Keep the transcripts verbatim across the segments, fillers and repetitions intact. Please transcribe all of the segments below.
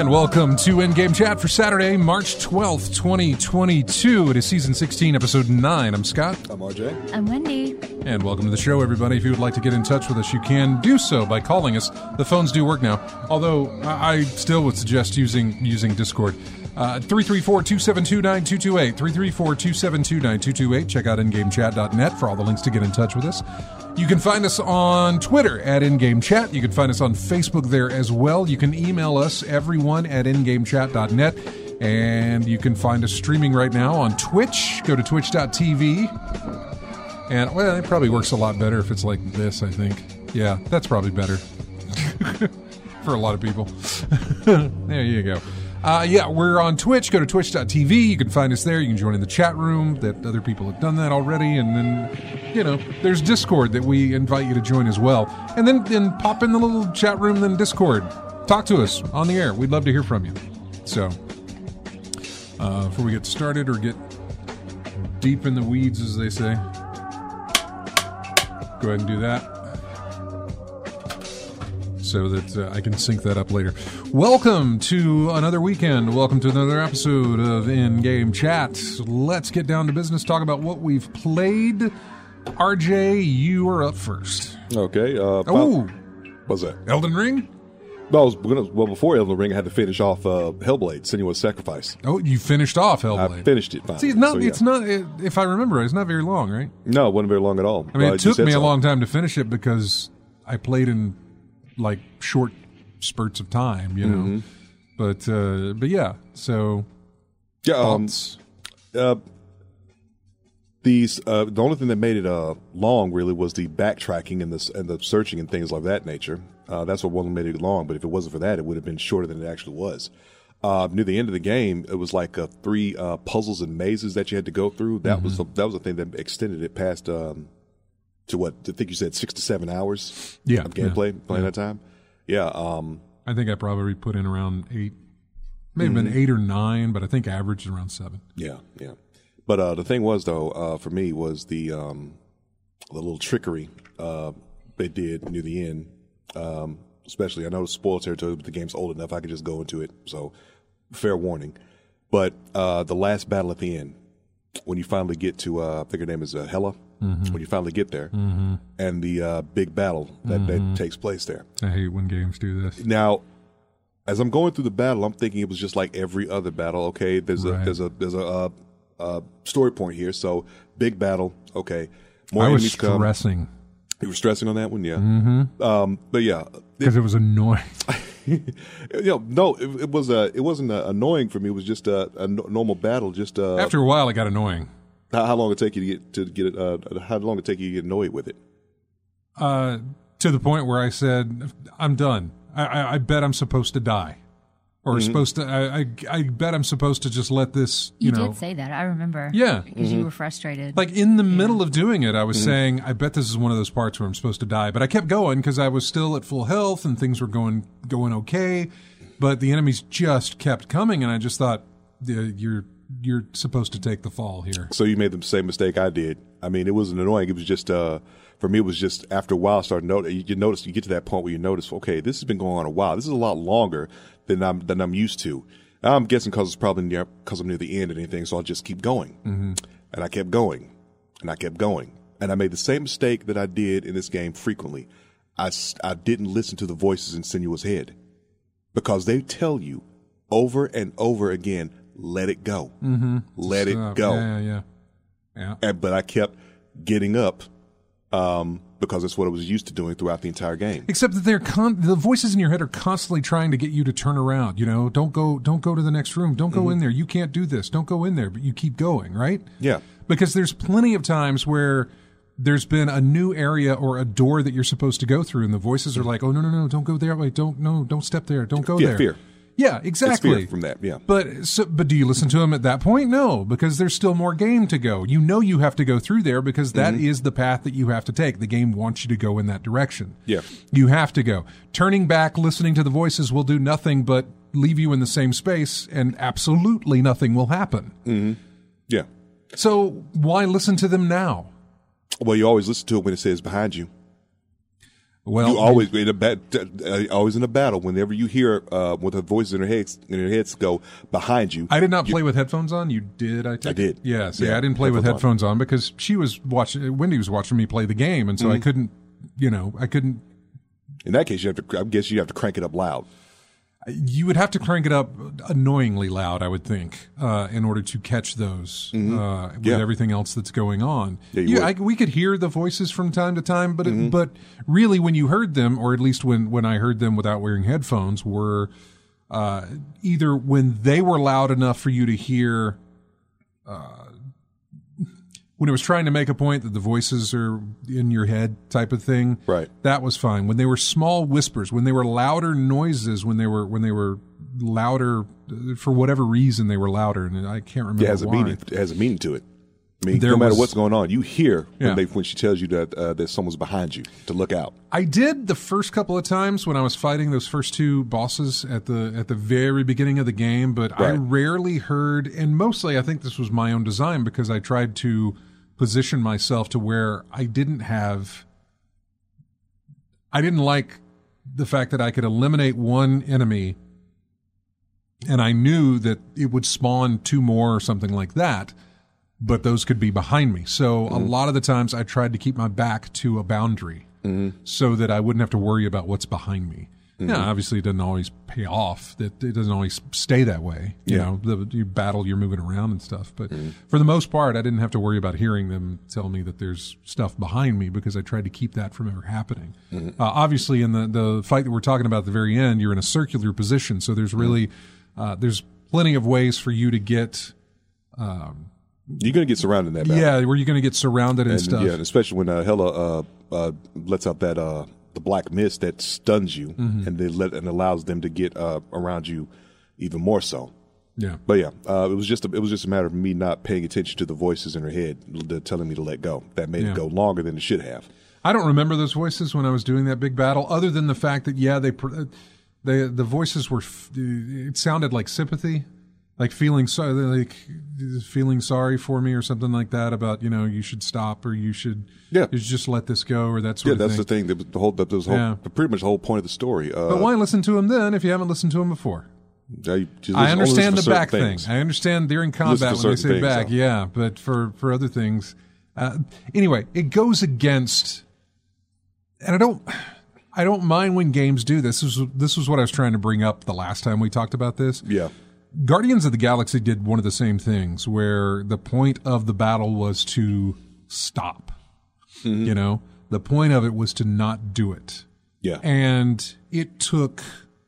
And welcome to In-Game Chat for Saturday, March twelfth, twenty twenty-two. It is Season sixteen, Episode nine. I'm Scott. I'm R J. I'm Wendy. And welcome to the show, everybody. If you would like to get in touch with us, you can do so by calling us. The phones do work now, although I I still would suggest using using Discord. Uh, three three four, two seven two, nine two two eight, three three four, two seven two, nine two two eight. Check out in game chat dot net for all the links to get in touch with us. You can find us on Twitter at InGameChat. You can find us on Facebook there as well. You can email us, everyone, at in game chat dot net. And you can find us streaming right now on Twitch. Go to twitch dot t v. And, well, it probably works a lot better if it's like this, I think. Yeah, that's probably better for a lot of people. There you go. Uh, yeah, we're on Twitch. Go to twitch dot t v. You can find us there. You can join in the chat room. That other people have done that already. And then, you know, there's Discord that we invite you to join as well. And then, then pop in the little chat room, then Discord. Talk to us on the air. We'd love to hear from you. So, uh, before we get started or get deep in the weeds, as they say, go ahead and do that, so that uh, I can sync that up later. Welcome to another weekend. Welcome to another episode of In-Game Chat. Let's get down to business, talk about what we've played. R J, you are up first. Okay. Uh, Oh, what's that? Elden Ring? Well, I was gonna, well, before Elden Ring, I had to finish off uh, Hellblade: Senua's Sacrifice. Oh, you finished off Hellblade. I finished it finally. See, it's not, So, yeah. it's not, it, if I remember right, it's not very long, right? No, it wasn't very long at all. I mean, Uh, it you took said me a so. long time to finish it because I played in, like, short spurts of time, you know? Mm-hmm. But, uh, but yeah, so... Yeah, um, thoughts? uh, these uh, the only thing that made it uh, long really was the backtracking and the and the searching and things like that nature. Uh, that's what wasn't made it long. But if it wasn't for that, it would have been shorter than it actually was. Uh, near the end of the game, it was like uh, three uh, puzzles and mazes that you had to go through. That Mm-hmm. was the, that was the thing that extended it past um, to what I think you said six to seven hours. Yeah, of gameplay yeah, playing yeah. that time. Yeah. Um, I think I probably put in around eight, maybe Mm-hmm. been eight or nine, but I think average is around seven. Yeah, yeah. But uh, the thing was, though, uh, for me, was the um, the little trickery uh, they did near the end. Um, especially, I know it's spoiled territory, but the game's old enough I could just go into it. So, fair warning. But uh, the last battle at the end, when you finally get to, uh, I think her name is uh, Hela, Mm-hmm. when you finally get there, Mm-hmm. and the uh, big battle that, Mm-hmm. that takes place there. I hate when games do this. Now, as I'm going through the battle, I'm thinking it was just like every other battle. Okay, there's a Right. there's a there's a uh, uh, story point here. So big battle. Okay, more I was enemies come. stressing You were stressing on that one, yeah. Mm-hmm. Um, but yeah, because it was annoying. you know, no, it, it was uh, it wasn't uh, annoying for me. It was just uh, a n- normal battle. Just uh, After a while, it got annoying. how, how long it take you to get to get it? Uh, how long it take you to get annoyed with it? Uh, to the point where I said, I'm done. I, I, I bet I'm supposed to die. Or Mm-hmm. supposed to, I, I, I bet I'm supposed to just let this, you, You, know. did say that. I remember. Yeah. Because Mm-hmm. you were frustrated. Like in the middle of doing it, I was saying, I bet this is one of those parts where I'm supposed to die. But I kept going because I was still at full health and things were going going okay. But the enemies just kept coming, and I just thought, yeah, you're you're supposed to take the fall here. So you made the same mistake I did. I mean, it wasn't annoying. It was just, uh, for me, it was just after a while, I started notice. You, you notice, you get to that point where you notice, okay, this has been going on a while. This is a lot longer than I'm than I'm used to. I'm guessing because it's probably near because I'm near the end and anything, so I'll just keep going. Mm-hmm. And I kept going, and I kept going, and I made the same mistake that I did in this game frequently. I, s- I didn't listen to the voices in Senua's head because they tell you over and over again, let it go, mm-hmm. let it Uh, go. Yeah, yeah, yeah. And, but I kept getting up um, because that's what I was used to doing throughout the entire game. Except that they're con- the voices in your head are constantly trying to get you to turn around. You know, don't go, don't go to the next room. Don't go in there. You can't do this. Don't go in there. But you keep going, right? Yeah. Because there's plenty of times where there's been a new area or a door that you're supposed to go through, and the voices are like, "Oh no, no, no! Don't go there. Wait, don't no, don't step there. Don't go Yeah, there." fear. Yeah, It's exactly. fear from that, yeah. But so, but do you listen to them at that point? No, because there's still more game to go. You know you have to go through there because that Mm-hmm. is the path that you have to take. The game wants you to go in that direction. Yeah. You have to go. Turning back, listening to the voices will do nothing but leave you in the same space, and absolutely nothing will happen. Yeah. So why listen to them now? Well, you always listen to it when it says behind you. Well, you always in a bat, uh, always in a battle. Whenever you hear uh, with her voices in her heads, in her heads go behind you. I did not you, play with headphones on. You did, I take I did. Yeah, see, yeah, I didn't play headphones with headphones on. on because she was watching. Wendy was watching me play the game, and so mm-hmm. I couldn't. You know, I couldn't. In that case, you have to. I guess you have to crank it up loud. You would have to crank it up annoyingly loud, I would think, uh, in order to catch those mm-hmm. uh, with yeah. everything else that's going on. Yeah, you you, I, we could hear the voices from time to time, but mm-hmm. it, but really, when you heard them, or at least when, when I heard them without wearing headphones, were uh, either when they were loud enough for you to hear. Uh, When it was trying to make a point that the voices are in your head type of thing, right? That was fine. When they were small whispers, when they were louder noises, when they were when they were louder for whatever reason they were louder, and I can't remember. It has why. a meaning. It has a meaning to it. I mean, there no matter was, what's going on, you hear when yeah. they when she tells you that uh, that someone's behind you to look out. I did the first couple of times when I was fighting those first two bosses at the at the very beginning of the game, but right. I rarely heard, and mostly I think this was my own design because I tried to position myself to where I didn't have, I didn't like the fact that I could eliminate one enemy and I knew that it would spawn two more or something like that, but those could be behind me. So mm-hmm. a lot of the times I tried to keep my back to a boundary mm-hmm. so that I wouldn't have to worry about what's behind me. Mm-hmm. Yeah, obviously it doesn't always pay off. That it doesn't always stay that way. You yeah. know, the, you battle, you're moving around and stuff. But mm-hmm. for the most part, I didn't have to worry about hearing them tell me that there's stuff behind me because I tried to keep that from ever happening. Mm-hmm. Uh, obviously, in the, the fight that we're talking about at the very end, you're in a circular position, so there's really mm-hmm. uh, there's plenty of ways for you to get. Um, You're going to get surrounded in that battle. Yeah, where you're going to get surrounded and, and stuff. Yeah, especially when uh, Hela uh, uh, lets out that. Uh, the black mist that stuns you mm-hmm. and they let and allows them to get uh, around you even more so. Yeah. But yeah, uh, it was just a, it was just a matter of me not paying attention to the voices in her head telling me to let go. That made yeah. it go longer than it should have. I don't remember those voices when I was doing that big battle, other than the fact that yeah, they they the voices were it sounded like sympathy. Like feeling sorry, like feeling sorry for me or something like that about, you know, you should stop or you should, yeah. you should just let this go or that sort yeah, of thing. Yeah, that's the thing. That the whole, that was whole, yeah. pretty much the whole point of the story. Uh, but why listen to him then if you haven't listened to him before? I, I understand the back things. thing. I understand during combat when they say things, back, so. yeah. But for, for other things, uh, anyway, it goes against, and I don't, I don't mind when games do this. This was, this was what I was trying to bring up the last time we talked about this. Yeah. Guardians of the Galaxy did one of the same things where the point of the battle was to stop. Mm-hmm. You know, the point of it was to not do it. Yeah. And it took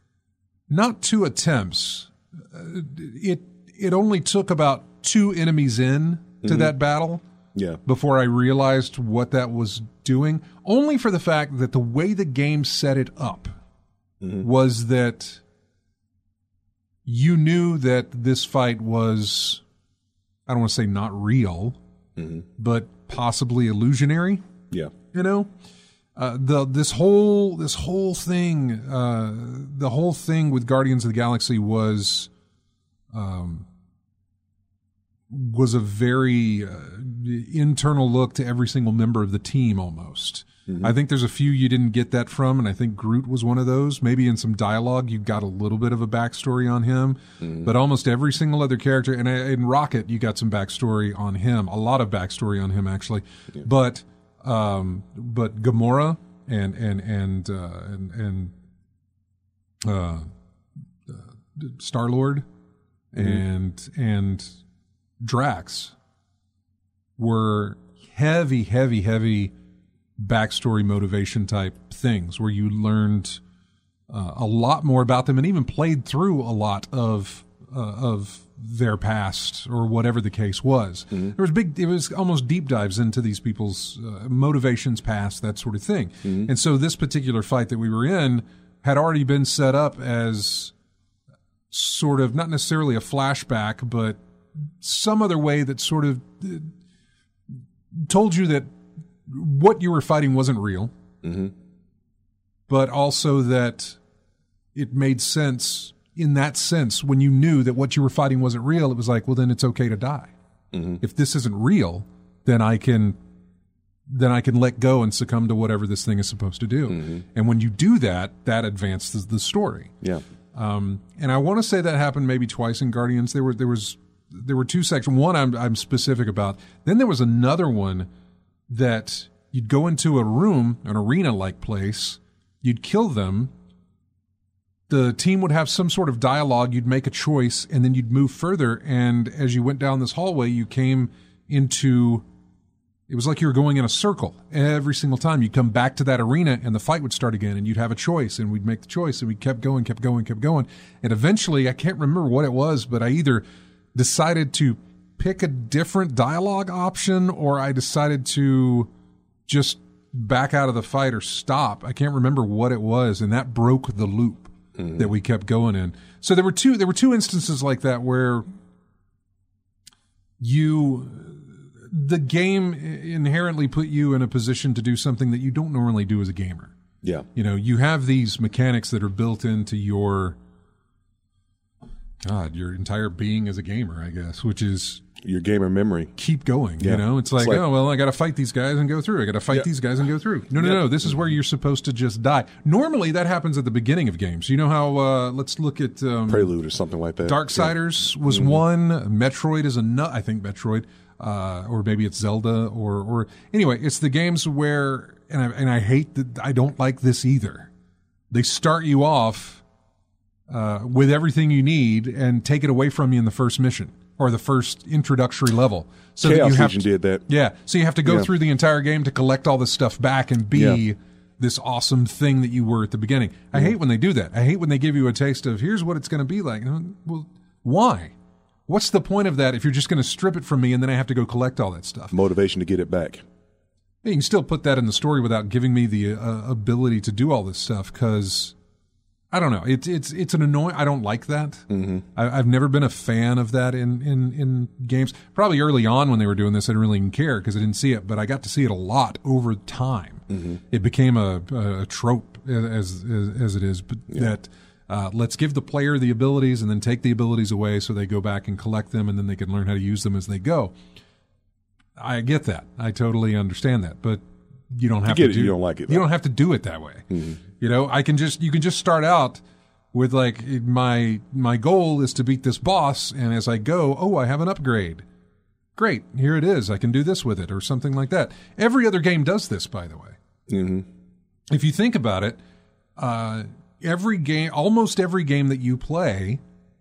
not two attempts. Uh, it it only took about two enemies in to mm-hmm. that battle. Yeah. Before I realized what that was doing, only for the fact that the way the game set it up mm-hmm. was that you knew that this fight was, I don't want to say not real, mm-hmm. but possibly illusionary. Yeah. You know, uh, the this whole this whole thing, uh, the whole thing with Guardians of the Galaxy was, um, was a very uh, internal look to every single member of the team almost. Mm-hmm. I think there's a few you didn't get that from, and I think Groot was one of those. Maybe in some dialogue you got a little bit of a backstory on him, mm-hmm. but almost every single other character, and in Rocket you got some backstory on him, a lot of backstory on him actually. Yeah. But um, but Gamora and and and uh, and, and uh, uh, Star-Lord mm-hmm. and and Drax were heavy, heavy, heavy backstory motivation type things where you learned uh, a lot more about them and even played through a lot of uh, of their past or whatever the case was. Mm-hmm. There was big, it was almost deep dives into these people's uh, motivations, past, that sort of thing. Mm-hmm. And so this particular fight that we were in had already been set up as sort of not necessarily a flashback, but some other way that sort of uh, told you that what you were fighting wasn't real, mm-hmm. but also that it made sense in that sense when you knew that what you were fighting wasn't real. It was like, well, then it's okay to die. Mm-hmm. If this isn't real, then I can then I can let go and succumb to whatever this thing is supposed to do. Mm-hmm. And when you do that, that advances the story. Yeah. Um, and I want to say that happened maybe twice in Guardians. There were there was there were two sections. One I'm I'm specific about. Then there was another one that you'd go into a room, an arena-like place, you'd kill them. The team would have some sort of dialogue. You'd make a choice, and then you'd move further. And as you went down this hallway, you came into. It was like you were going in a circle every single time. You'd come back to that arena and the fight would start again and you'd have a choice and we'd make the choice and we kept going, kept going, kept going. And eventually, I can't remember what it was, but I either decided to pick a different dialogue option or I decided to just back out of the fight or stop. I can't remember what it was. And that broke the loop mm-hmm. that we kept going in. So there were two, there were two instances like that where you... the game inherently put you in a position to do something that you don't normally do as a gamer. Yeah. You know, you have these mechanics that are built into your, God, your entire being as a gamer, I guess, which is... your gamer memory. Keep going, yeah. you know? It's like, it's like, oh, well, I got to fight these guys and go through. I got to fight yeah. these guys and go through. No, no, yeah. no. This is where you're supposed to just die. Normally, that happens at the beginning of games. You know how, uh, let's look at... Um, Prelude or something like that. Darksiders yeah. was mm-hmm. one. Metroid is another. I think Metroid... Uh, or maybe it's Zelda, or, or anyway, it's the games where, and I, and I hate that I don't like this either. They start you off uh, with everything you need and take it away from you in the first mission or the first introductory level. So Chaos that you have Legion to, did that. Yeah, so you have to go yeah. through the entire game to collect all this stuff back and be yeah. this awesome thing that you were at the beginning. I mm-hmm. hate when they do that. I hate when they give you a taste of here's what it's going to be like. Well, why? What's the point of that if you're just going to strip it from me and then I have to go collect all that stuff? Motivation to get it back. You can still put that in the story without giving me the uh, ability to do all this stuff because, I don't know, it's it's it's an annoying, I don't like that. Mm-hmm. I, I've never been a fan of that in, in, in games. Probably early on when they were doing this, I didn't really even care because I didn't see it, but I got to see it a lot over time. Mm-hmm. It became a, a trope as, as, as it is, but yeah. that... Uh, let's give the player the abilities and then take the abilities away so they go back and collect them and then they can learn how to use them as they go. I get that. I totally understand that. But you don't have you get to it, do you don't like it. You don't have to do it that way. Mm-hmm. You know, I can just you can just start out with like my my goal is to beat this boss and as I go, oh, I have an upgrade. Great. Here it is. I can do this with it or something like that. Every other game does this, by the way. Mm-hmm. If you think about it, uh Every game, almost every game that you play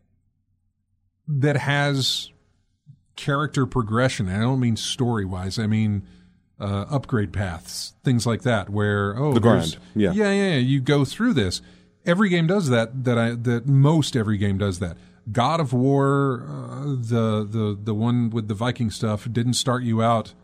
that has character progression, and I don't mean story-wise, I mean uh, upgrade paths, things like that, where, oh, the grind. Yeah. yeah, yeah, yeah, you go through this. Every game does that, that I, that most every game does that. God of War, uh, the, the, the one with the Viking stuff, didn't start you out,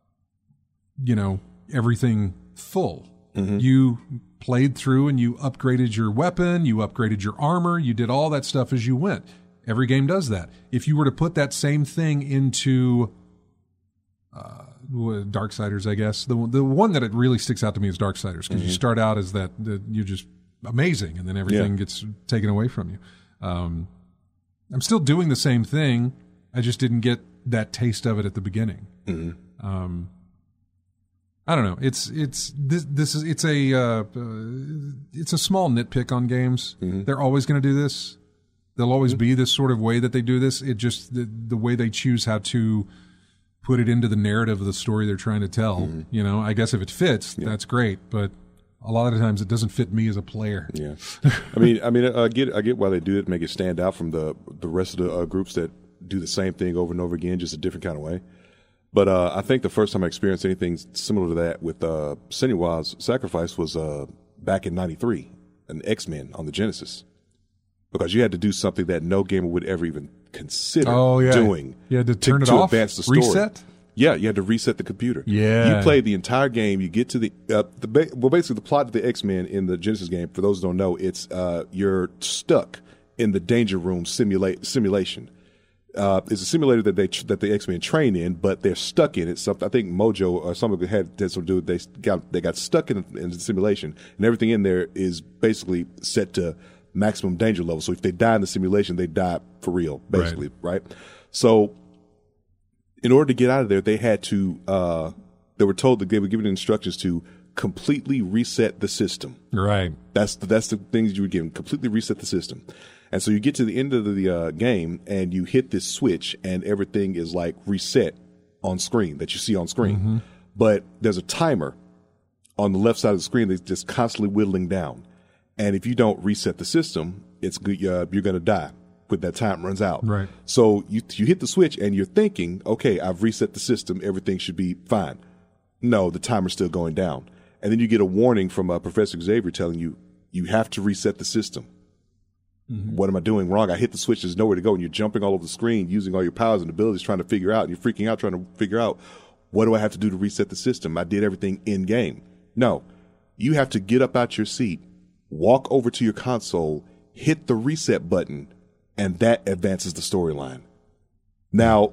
you know, everything full. Mm-hmm. You played through and you upgraded your weapon, you upgraded your armor, you did all that stuff as you went. Every game does that. If you were to put that same thing into uh, Darksiders, I guess, the the one that it really sticks out to me is Darksiders, because mm-hmm. you start out as that, that you're just amazing, and then everything yeah. gets taken away from you. Um, I'm still doing the same thing. I just didn't get that taste of it at the beginning. Mm-hmm. Um, I don't know. It's it's this this is it's a uh, uh, it's a small nitpick on games. Mm-hmm. They're always going to do this. There'll always mm-hmm. be this sort of way that they do this. It just the, the way they choose how to put it into the narrative of the story they're trying to tell. Mm-hmm. You know, I guess if it fits, yeah. that's great. But a lot of times it doesn't fit me as a player. Yeah, I mean, I mean, I get I get why they do it, make it stand out from the the rest of the uh, groups that do the same thing over and over again, just a different kind of way. But uh, I think the first time I experienced anything similar to that with uh, Senua's Sacrifice was uh, back in ninety-three, an X-Men on the Genesis. Because you had to do something that no gamer would ever even consider oh, yeah. doing. You had to turn to, it to off? advance the story. Reset? Yeah, you had to reset the computer. Yeah. You played the entire game. You get to the, uh, the ba- well, basically the plot of the X-Men in the Genesis game, for those who don't know, it's uh, you're stuck in the Danger Room simulate simulation. Uh, it's a simulator that they that the X-Men train in, but they're stuck in it. So I think Mojo or somebody had did some do. They got they got stuck in, in the simulation, and everything in there is basically set to maximum danger level. So if they die in the simulation, they die for real, basically, right? right? So in order to get out of there, they had to uh, they were told that they were given instructions to completely reset the system. Right. That's the, that's the things you were given. Completely reset the system. And so you get to the end of the uh, game and you hit this switch and everything is like reset on screen that you see on screen. Mm-hmm. But there's a timer on the left side of the screen that's just constantly whittling down. And if you don't reset the system, it's good, uh, you're going to die when that time runs out. Right. So you you hit the switch and you're thinking, okay, I've reset the system. Everything should be fine. No, the timer's still going down. And then you get a warning from uh, Professor Xavier telling you, you have to reset the system. Mm-hmm. What am I doing wrong? I hit the switch. There's nowhere to go. And you're jumping all over the screen, using all your powers and abilities, trying to figure out. And you're freaking out, trying to figure out, what do I have to do to reset the system? I did everything in game. No, you have to get up out your seat, walk over to your console, hit the reset button, and that advances the storyline. Now,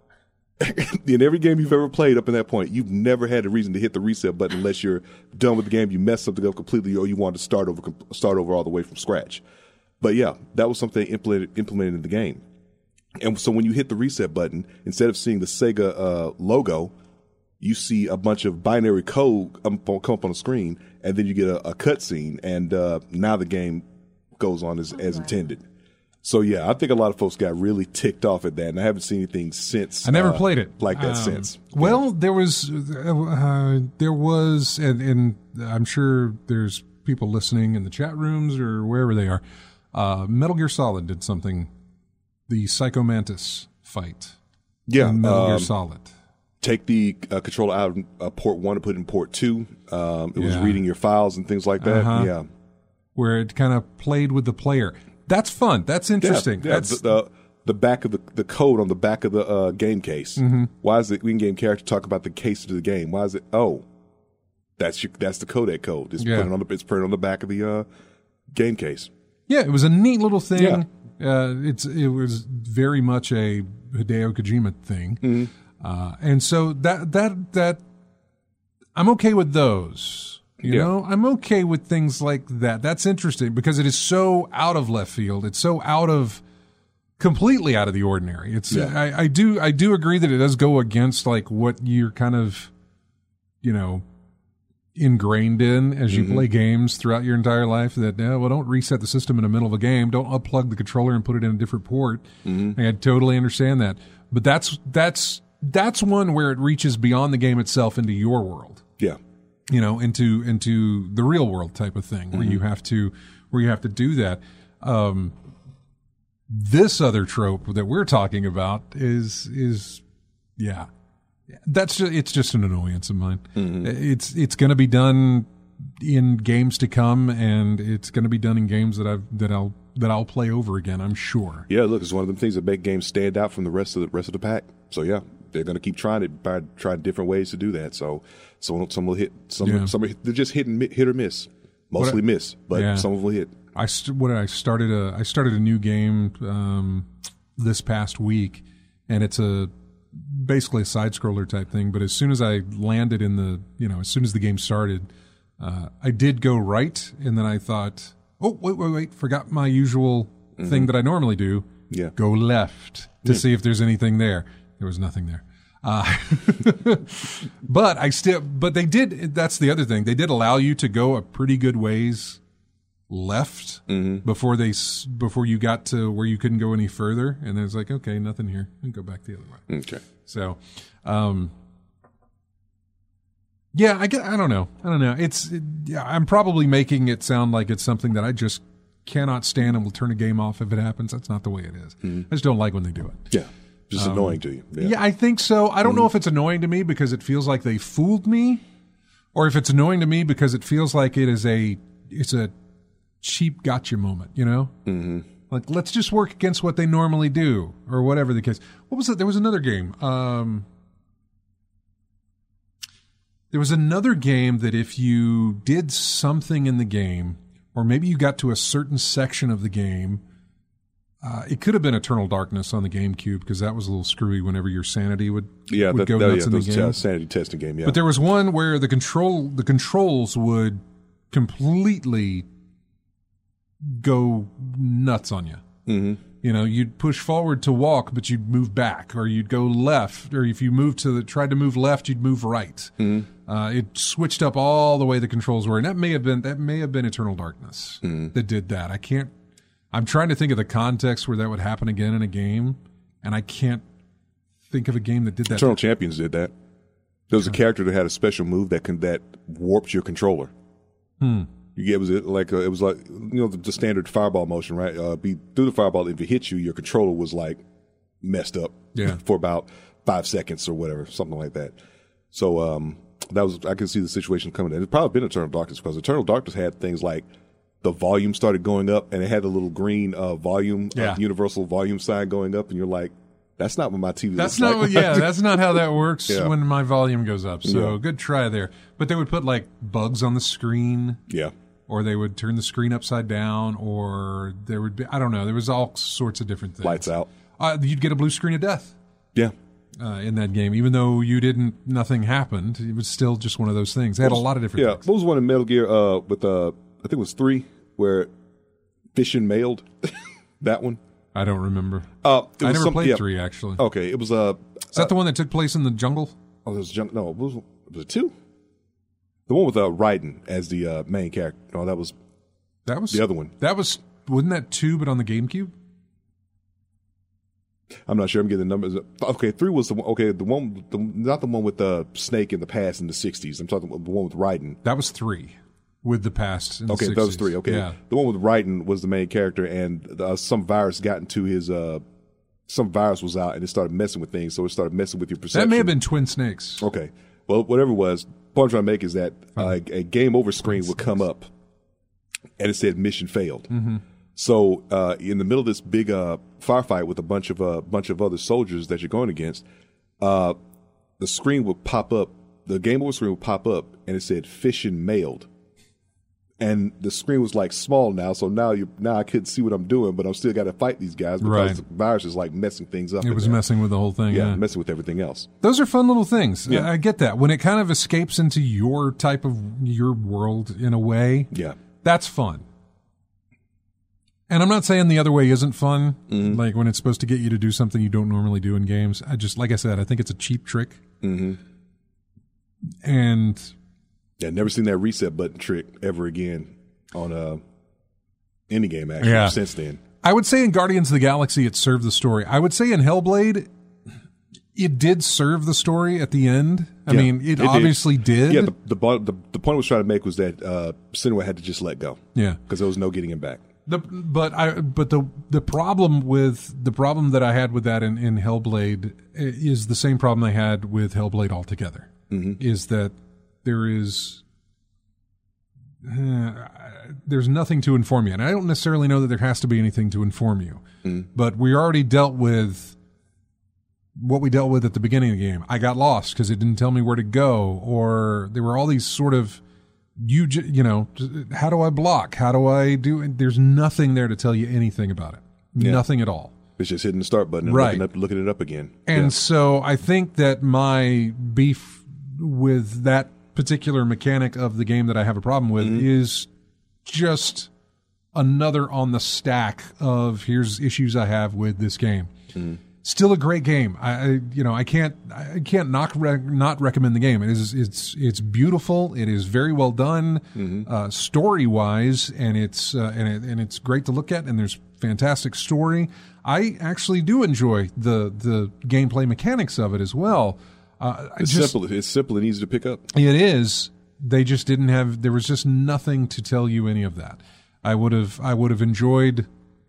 in every game you've ever played up to that point, you've never had a reason to hit the reset button unless you're done with the game, you messed something up completely, or you want to start over, start over all the way from scratch. But yeah, that was something implemented, implemented in the game. And so when you hit the reset button, instead of seeing the Sega uh, logo, you see a bunch of binary code come up on the screen, and then you get a, a cutscene, and uh, now the game goes on as, as intended. So yeah, I think a lot of folks got really ticked off at that, and I haven't seen anything since. I never uh, played it like that um, since. Well, there was, uh, there was, and, and I'm sure there's people listening in the chat rooms or wherever they are. Uh, Metal Gear Solid did something. The Psycho Mantis fight. Yeah, in Metal um, Gear Solid. Take the uh, controller out of uh, port one and put it in port two. Um, it yeah. was reading your files and things like that. Uh-huh. Yeah, where it kind of played with the player. That's fun. That's interesting. Yeah, yeah. That's the, the the back of the the code on the back of the uh, game case. Mm-hmm. Why is the in-game character talk about the case of the game? Why is it? Oh, that's your, that's the codec code. It's yeah. printed on the it's printed on the back of the uh, game case. Yeah, it was a neat little thing. Yeah. Uh, it's it was very much a Hideo Kojima thing, mm-hmm. uh, and so that that that I'm okay with those. You yeah. know, I'm okay with things like that. That's interesting because it is so out of left field. It's so out of completely out of the ordinary. It's yeah. I, I do I do agree that it does go against like what you're kind of, you know, ingrained in as you mm-hmm. play games throughout your entire life. That yeah, well, don't reset the system in the middle of a game. Don't unplug the controller and put it in a different port. Mm-hmm. I totally understand that, but that's that's that's one where it reaches beyond the game itself into your world. Yeah. You know, into into the real world type of thing, where mm-hmm. you have to where you have to do that. Um, this other trope that we're talking about is is yeah, that's just, it's just an annoyance of mine. Mm-hmm. It's it's going to be done in games to come, and it's going to be done in games that I've that I'll that I'll play over again. I'm sure. Yeah, look, it's one of the things that make games stand out from the rest of the rest of the pack. So yeah. They're going to keep trying it, by try different ways to do that. So, some some will hit, some yeah. some they're just hit and, hit or miss, mostly I, miss, but yeah. some will hit. I st- what I started a I started a new game um, this past week, and it's a basically a side scroller type thing. But as soon as I landed in the you know as soon as the game started, uh, I did go right, and then I thought, oh wait wait wait, forgot my usual mm-hmm. thing that I normally do. Yeah, go left to yeah. see if there's anything there. There was nothing there. Uh, but I still, but they did, that's the other thing. They did allow you to go a pretty good ways left mm-hmm. before they, before you got to where you couldn't go any further. And then it's like, okay, nothing here. And go back the other way. Okay. So, um, yeah, I get, I don't know. I don't know. It's, it, yeah, I'm probably making it sound like it's something that I just cannot stand and will turn a game off if it happens. That's not the way it is. Mm-hmm. I just don't like when they do it. Yeah. Just um, annoying to you. Yeah. yeah, I think so. I don't mm-hmm. know if it's annoying to me because it feels like they fooled me, or if it's annoying to me because it feels like it is a it's a cheap gotcha moment. You know, mm-hmm. like let's just work against what they normally do, or whatever the case. What was it? There was another game. Um, there was another game that if you did something in the game, or maybe you got to a certain section of the game. Uh, it could have been Eternal Darkness on the GameCube because that was a little screwy whenever your sanity would, yeah, would that, go that, nuts yeah, in the those, game. Uh, sanity testing game, yeah. But there was one where the control the controls would completely go nuts on you. Mm-hmm. You know, you'd push forward to walk, but you'd move back, or you'd go left, or if you moved to the tried to move left, you'd move right. Mm-hmm. Uh, it switched up all the way the controls were, and that may have been that may have been Eternal Darkness mm-hmm. that did that. I can't. I'm trying to think of the context where that would happen again in a game, and I can't think of a game that did that. Eternal Champions did that. There was a character that had a special move that can that warped your controller. Hmm. You get, it was like a, it was like you know the, the standard fireball motion, right? Uh, be through the fireball. If it hit you, your controller was like messed up, yeah. for about five seconds or whatever, something like that. So um, that was I can see the situation coming. And it's probably been Eternal Darkness because Eternal Darkness had things like the volume started going up, and it had a little green uh, volume, yeah. uh, universal volume sign going up, and you're like, that's not what my T V. That's looks not. like. Yeah, that's not how that works Yeah. when my volume goes up. So Yeah. good try there. But they would put like bugs on the screen. Yeah. Or they would turn the screen upside down, or there would be, I don't know, there was all sorts of different things. Lights out. Uh, you'd get a blue screen of death Yeah. uh, in that game. Even though you didn't, nothing happened, it was still just one of those things. They had a lot of different Yeah. things. What was one in Metal Gear uh, with, uh, I think it was three, where Fission mailed? That one? I don't remember. Uh, it I was never some- played yeah. three, actually. Okay. It was, uh, Is that the one that took place in the jungle? oh, it was junk. No, it was, was it two? The one with uh, Raiden as the uh, main character. No, that was That was the other one. That was, wasn't that two, but on the GameCube? I'm not sure. I'm getting the numbers. Okay, three was the one. Okay, the one, the, not the one with the Snake in the past in the sixties. I'm talking about the one with Raiden. That was three, with the past in Okay, the that was sixties. three. Okay, Yeah. the one with Raiden was the main character, and uh, some virus got into his. Uh, some virus was out, and it started messing with things. So it started messing with your perception. That may have been Twin Snakes. Okay, well, whatever it was. The point I'm trying to make is that uh, a game over screen would come up, and it said mission failed. Mm-hmm. So uh, in the middle of this big uh, firefight with a bunch of a uh, bunch of other soldiers that you're going against, uh, the screen would pop up. The game over screen would pop up, and it said "Fission mailed." And the screen was like small now, so now you now I couldn't see what I'm doing, but I'm still got to fight these guys because Right. the virus is like messing things up. It in was there. messing with the whole thing. yeah, Yeah. messing with everything else. Those are fun little things. Yeah. I I get that. When it kind of escapes into your type of your world in a way, Yeah, that's fun. And I'm not saying the other way isn't fun, Mm-hmm. like when it's supposed to get you to do something you don't normally do in games. I just, like I said, I think it's a cheap trick. mm-hmm. And yeah. Never seen that reset button trick ever again on uh, any game actually Yeah. since then. I would say in Guardians of the Galaxy, it served the story. I would say in Hellblade, it did serve the story at the end. I Yeah, mean, it, it did. obviously did. Yeah, the, the the the point I was trying to make was that uh, Senua had to just let go yeah. because there was no getting him back. The, but I but the the problem with the problem that I had with that in, in Hellblade is the same problem I had with Hellblade altogether. Mm-hmm. Is that there is uh, there's nothing to inform you, and I don't necessarily know that there has to be anything to inform you. Mm-hmm. But we already dealt with what we dealt with at the beginning of the game. I got lost because it didn't tell me where to go, or there were all these sort of you ju- you know, how do I block? How do I do? There's nothing there to tell you anything about it. Yeah. Nothing at all. It's just hitting the start button and Right. looking, up, looking it up again. And yeah. so I think that my beef with that particular mechanic of the game that I have a problem with Mm-hmm. is just another on the stack of here's issues I have with this game. Mm-hmm. Still a great game. I, I you know I can't I can't not re- not recommend the game. It is it's it's beautiful. It is very well done, Mm-hmm. uh, story wise, and it's uh, and it, and it's great to look at. And there's fantastic story. I actually do enjoy the the gameplay mechanics of it as well. Uh, I It's just, simple. It's simple and easy to pick up. It is. They just didn't have. There was just nothing to tell you any of that. I would have. I would have enjoyed.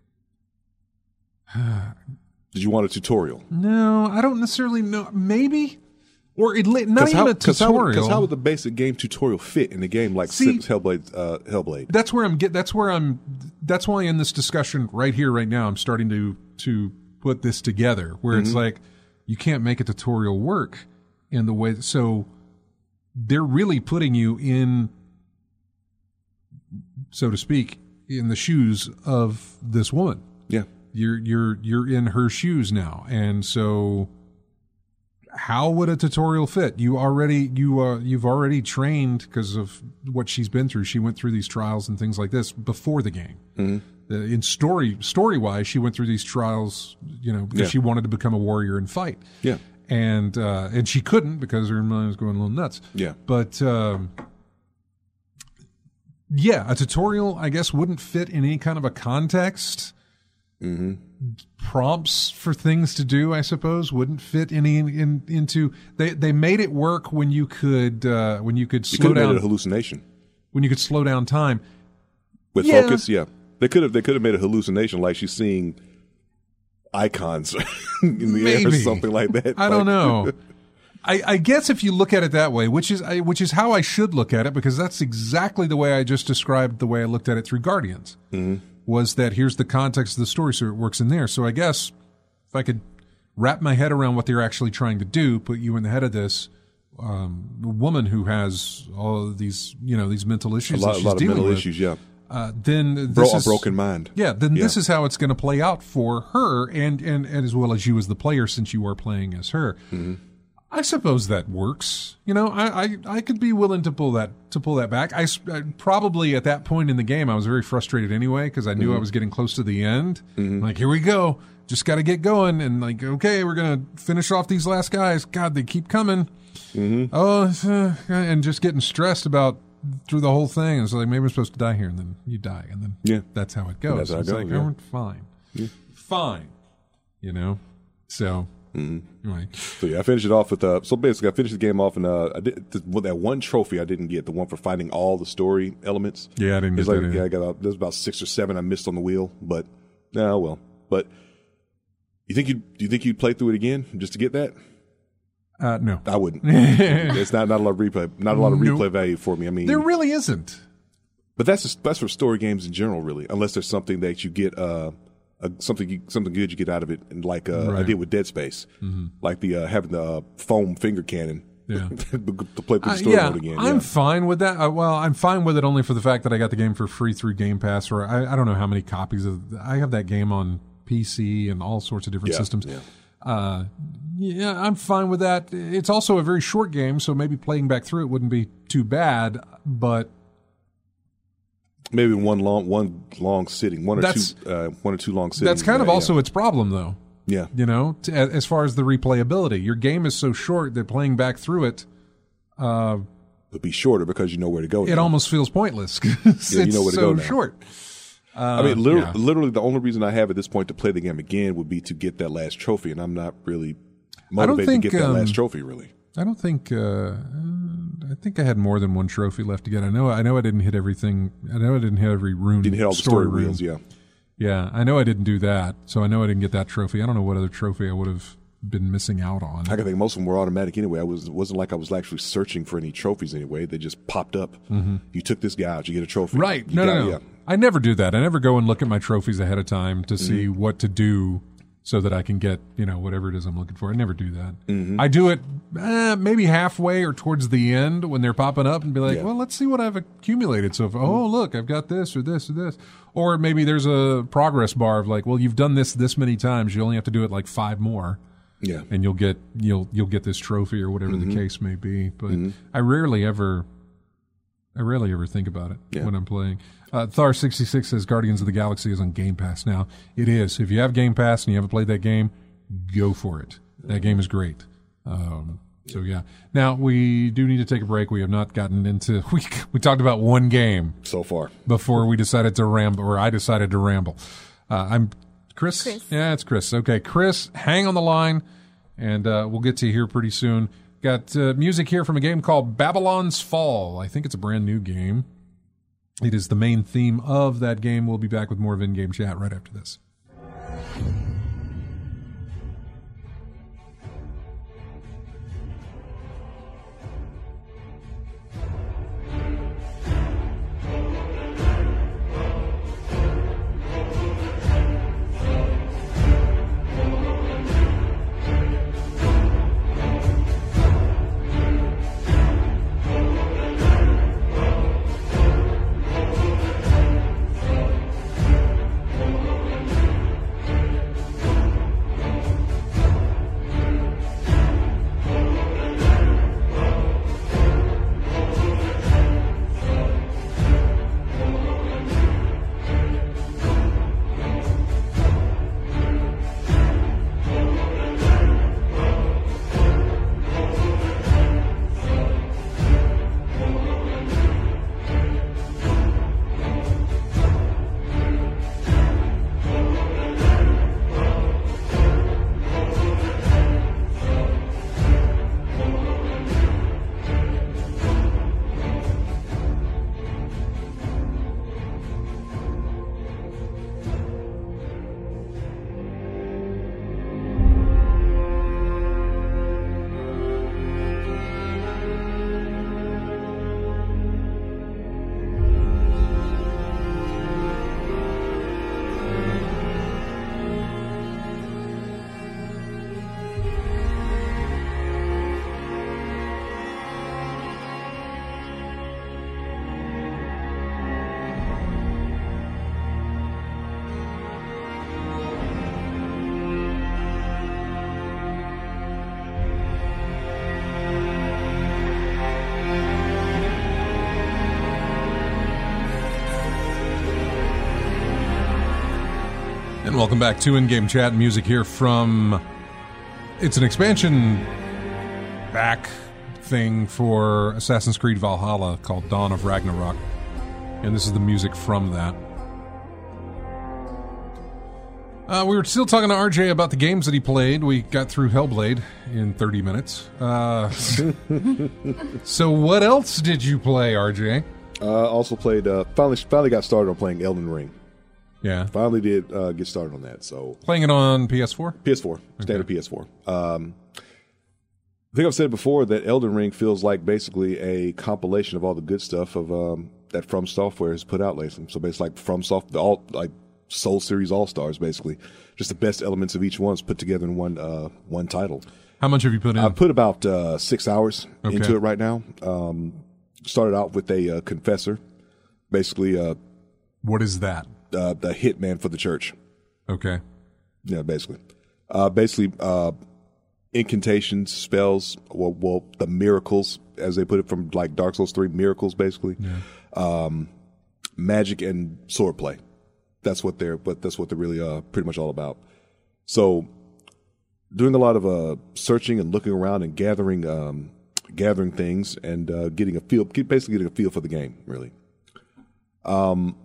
Did you want a tutorial? No, I don't necessarily know. Maybe, or it, not even how, a tutorial. Because how, how would the basic game tutorial fit in a game like See- Hellblade? Uh, Hellblade. That's where I'm get. That's where I'm. That's why in this discussion right here, right now, I'm starting to to put this together. Where it's like you can't make a tutorial work in the way. So they're really putting you in, so to speak, in the shoes of this woman. Yeah. You're you're you're in her shoes now, and so how would a tutorial fit? You already you uh, you've already trained because of what she's been through. She went through these trials and things like this before the game. Mm-hmm. uh, in story story wise, she went through these trials, you know, because Yeah. she wanted to become a warrior and fight. Yeah. And uh, and she couldn't because her mind was going a little nuts. Yeah. But um, yeah, a tutorial, I guess, wouldn't fit in any kind of a context. Mm-hmm. Prompts for things to do, I suppose, wouldn't fit any in, in, into. They they made it work when you could uh, when you could You slow could have down made it a hallucination when you could slow down time. with Yeah. focus. Yeah, they could have. They could have made a hallucination like she's seeing icons in the air or Maybe. something like that. I don't Like- know. I, I guess if you look at it that way, which is I, which is how I should look at it, because that's exactly the way I just described the way I looked at it through Guardians. Mhm. Was that here's the context of the story, so it works in there. So I guess if I could wrap my head around what they're actually trying to do, put you in the head of this um, woman who has all of these, you know, these mental A issues lot, that a she's lot of dealing mental with, issues. Yeah, uh, then this Bro, a is broken mind. yeah, then Yeah. this is how it's going to play out for her, and, and and as well as you as the player, since you are playing as her. Mm-hmm. I suppose that works. You know, I, I, I could be willing to pull that to pull that back. I, s- I- probably at that point in the game, I was very frustrated anyway because I knew Mm-hmm. I was getting close to the end. Like, here we go, just got to get going, and like, okay, we're gonna finish off these last guys. God, they keep coming. Mm-hmm. Oh, uh, and just getting stressed about through the whole thing. It's like maybe I'm supposed to die here, and then you die, and then Yeah. that's how it goes. That's how it it's goes, like, yeah. oh, fine, fine, you know. So, Mm-hmm. right. So yeah, I finished it off with uh. So basically, I finished the game off, and uh, I did th- well, that one trophy I didn't get, the one for finding all the story elements. Yeah, I didn't It's get like that yeah, either. I got about, there's about six or seven I missed on the wheel, but no, well, but you think you do you think you'd play through it again just to get that? Uh, no. I wouldn't. It's not not a lot of replay, not a lot of Nope. replay value for me. I mean, There really isn't. but that's just, that's for story games in general, really. Unless there's something that you get, uh, uh something you, something good you get out of it, and like uh, I Right. did with Dead Space, like the uh, having the uh, foam finger cannon, Yeah. to play through the Uh, story yeah, mode again. I'm yeah. fine with that. Uh, well, I'm fine with it only for the fact that I got the game for free through Game Pass, or I, I don't know how many copies of. I have that game on P C and all sorts of different Yeah, systems. yeah. Uh, yeah, I'm fine with that. It's also a very short game, so maybe playing back through it wouldn't be too bad. But Maybe one long one long sitting, one or That's- two, uh, one or two long sittings. that's kind of uh, also its problem, though. yeah. You know, to, as far as the replayability, your game is so short that playing back through it. Uh, It'll be shorter because you know where to go. it now. almost feels pointless because Yeah, you it's know where to so go now. short. Uh, I mean, literally, yeah. literally, the only reason I have at this point to play the game again would be to get that last trophy, and I'm not really motivated think, to get that um, last trophy. Really, I don't think. Uh, I think I had more than one trophy left to get. I know. I know I didn't hit everything. I know I didn't hit every rune. didn't hit all the story story rune. reels. Yeah, Yeah, I know I didn't do that, so I know I didn't get that trophy. I don't know what other trophy I would have been missing out on. I can think most of them were automatic anyway. I was it wasn't like I was actually searching for any trophies anyway. They just popped up. Mm-hmm. You took this guy out, you get a trophy. Right? You No, got- no, no. Yeah. I never do that. I never go and look at my trophies ahead of time to see Mm-hmm. what to do so that I can get, you know, whatever it is I'm looking for. I never do that. Mm-hmm. I do it eh, maybe halfway or towards the end when they're popping up and be like, Yeah. well, let's see what I've accumulated so far. Oh, look, I've got this or this or this. Or maybe there's a progress bar of like, well, you've done this this many times. You only have to do it like five more. Yeah. And you'll get you'll you'll get this trophy or whatever Mm-hmm. the case may be. But I rarely ever I rarely ever think about it Yeah. when I'm playing. Uh, Thar sixty-six says Guardians of the Galaxy is on Game Pass now. It is. If you have Game Pass and you haven't played that game, go for it. That game is great. Um, so yeah. Now we do need to take a break. We have not gotten into we we talked about one game So far, before we decided to ramble, or I decided to ramble. Uh, I'm Chris? Chris. Yeah, it's Chris. Okay, Chris, hang on the line, and uh, we'll get to you here pretty soon. Got uh, music here from a game called Babylon's Fall. I think it's a brand new game. It is the main theme of that game. We'll be back with more of in-game chat right after this. Welcome back to In-Game Chat. Music here from... It's an expansion back thing for Assassin's Creed Valhalla called Dawn of Ragnarok. And this is the music from that. Uh, we were still talking to R J about the games that he played. We got through Hellblade in thirty minutes. Uh, so what else did you play, R J? Uh, also played, uh, finally finally got started on playing Elden Ring. Yeah. Finally did uh, get started on that. So playing it on P S four? P S four. Standard okay. P S four. Um, I think I've said before that Elden Ring feels like basically a compilation of all the good stuff of um, that From Software has put out lately. So basically like From Soft, the all, like Soul Series All-Stars, basically. Just the best elements of each one's put together in one uh, one title. How much have you put in? I've put about uh, six hours okay. into it right now. Um, started out with a uh, confessor. Basically... Uh, what is that? Uh, the hitman for the church. Okay. Yeah, basically. Uh, basically, uh, incantations, spells, well, well, the miracles, as they put it from like Dark Souls three, miracles, basically. Yeah. Um, magic and swordplay. That's what they're, but that's what they're really uh, pretty much all about. So, doing a lot of uh, searching and looking around and gathering, um, gathering things and uh, getting a feel, basically getting a feel for the game, really. Um.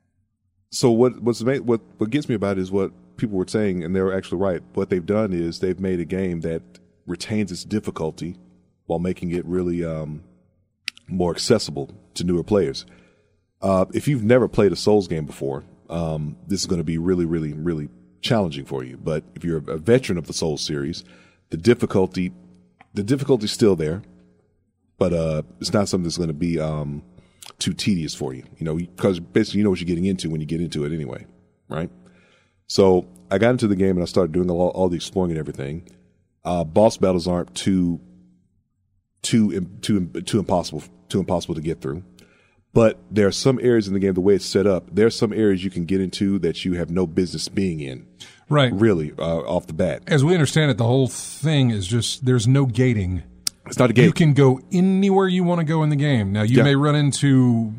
So what what's what what gets me about it is what people were saying, and they were actually right. What they've done is they've made a game that retains its difficulty while making it really um, more accessible to newer players. Uh, if you've never played a Souls game before, um, this is going to be really, really, really challenging for you. But if you're a veteran of the Souls series, the difficulty the difficulty's still there, but uh, it's not something that's going to be um, too tedious for you, you know, because basically you know what you're getting into when you get into it anyway, right? So I got into the game and I started doing all, all the exploring and everything. Uh, boss battles aren't too, too, too, too impossible, too impossible to get through. But there are some areas in the game, the way it's set up, there are some areas you can get into that you have no business being in. Right. Really, uh, off the bat. As we understand it, the whole thing is just there's no gating. It's not a gate. You can go anywhere you want to go in the game. Now, you yeah. may run into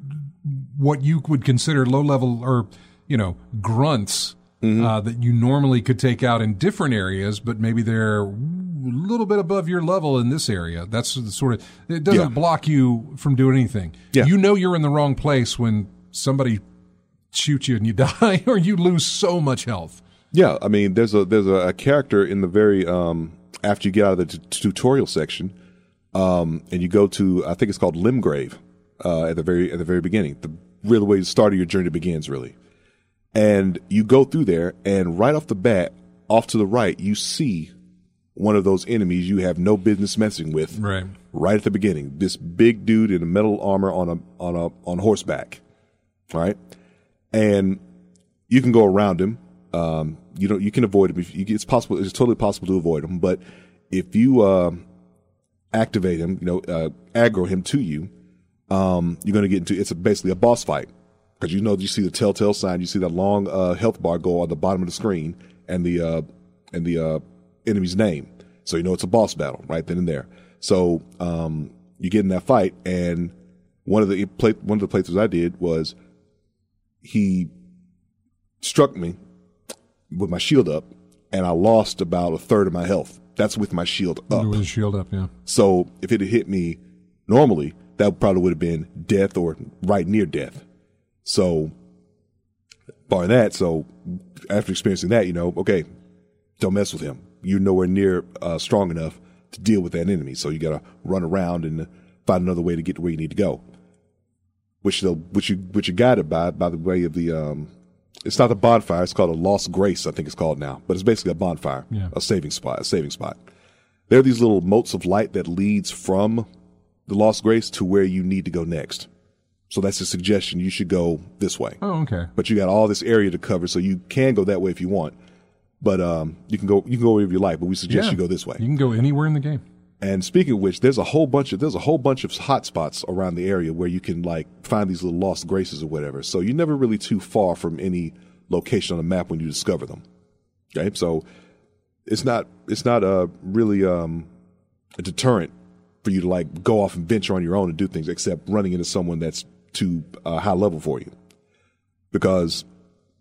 what you would consider low-level or, you know, grunts mm-hmm. uh, that you normally could take out in different areas, but maybe they're a little bit above your level in this area. That's the sort of – it doesn't yeah. block you from doing anything. Yeah. You know you're in the wrong place when somebody shoots you and you die or you lose so much health. Yeah, I mean, there's a there's a, a character in the very um, – after you get out of the t- tutorial section, um, and you go to, I think it's called Limgrave, uh, at the very, at the very beginning, the real way the start of your journey begins, really. And you go through there, and right off the bat, off to the right, you see one of those enemies you have no business messing with. Right. Right at the beginning. This big dude in a metal armor on a, on a, on horseback. Right. And you can go around him. Um, you know, you can avoid him. If you, it's possible. It's totally possible to avoid him. But if you uh, activate him, you know, uh, aggro him to you, um, you're going to get into. It's a, basically a boss fight because you know you see the telltale sign. You see that long uh, health bar go on the bottom of the screen and the uh, and the uh, enemy's name. So you know it's a boss battle right then and there. So um, you get in that fight, and one of the play, one of the playthroughs I did was he struck me with my shield up, and I lost about a third of my health. That's with my shield up. With the shield up, yeah. So if it had hit me normally, that probably would have been death or right near death. So, barring that, so after experiencing that, you know, okay, don't mess with him. You're nowhere near uh, strong enough to deal with that enemy. So you got to run around and find another way to get to where you need to go. Which they'll, which you which you're guided by by the way of the um. It's not a bonfire. It's called a Lost Grace, I think it's called now. But it's basically a bonfire, yeah. a saving spot, a saving spot. There are these little motes of light that leads from the Lost Grace to where you need to go next. So that's a suggestion. You should go this way. Oh, okay. But you got all this area to cover, so you can go that way if you want. But um, you can go you can go wherever you like. But we suggest yeah. you go this way. You can go anywhere in the game. And speaking of which, there's a whole bunch of there's a whole bunch of hot spots around the area where you can like find these little Lost Graces or whatever. So you're never really too far from any location on the map when you discover them. Okay, so it's not it's not a really um, a deterrent for you to like go off and venture on your own and do things, except running into someone that's too uh, high level for you. Because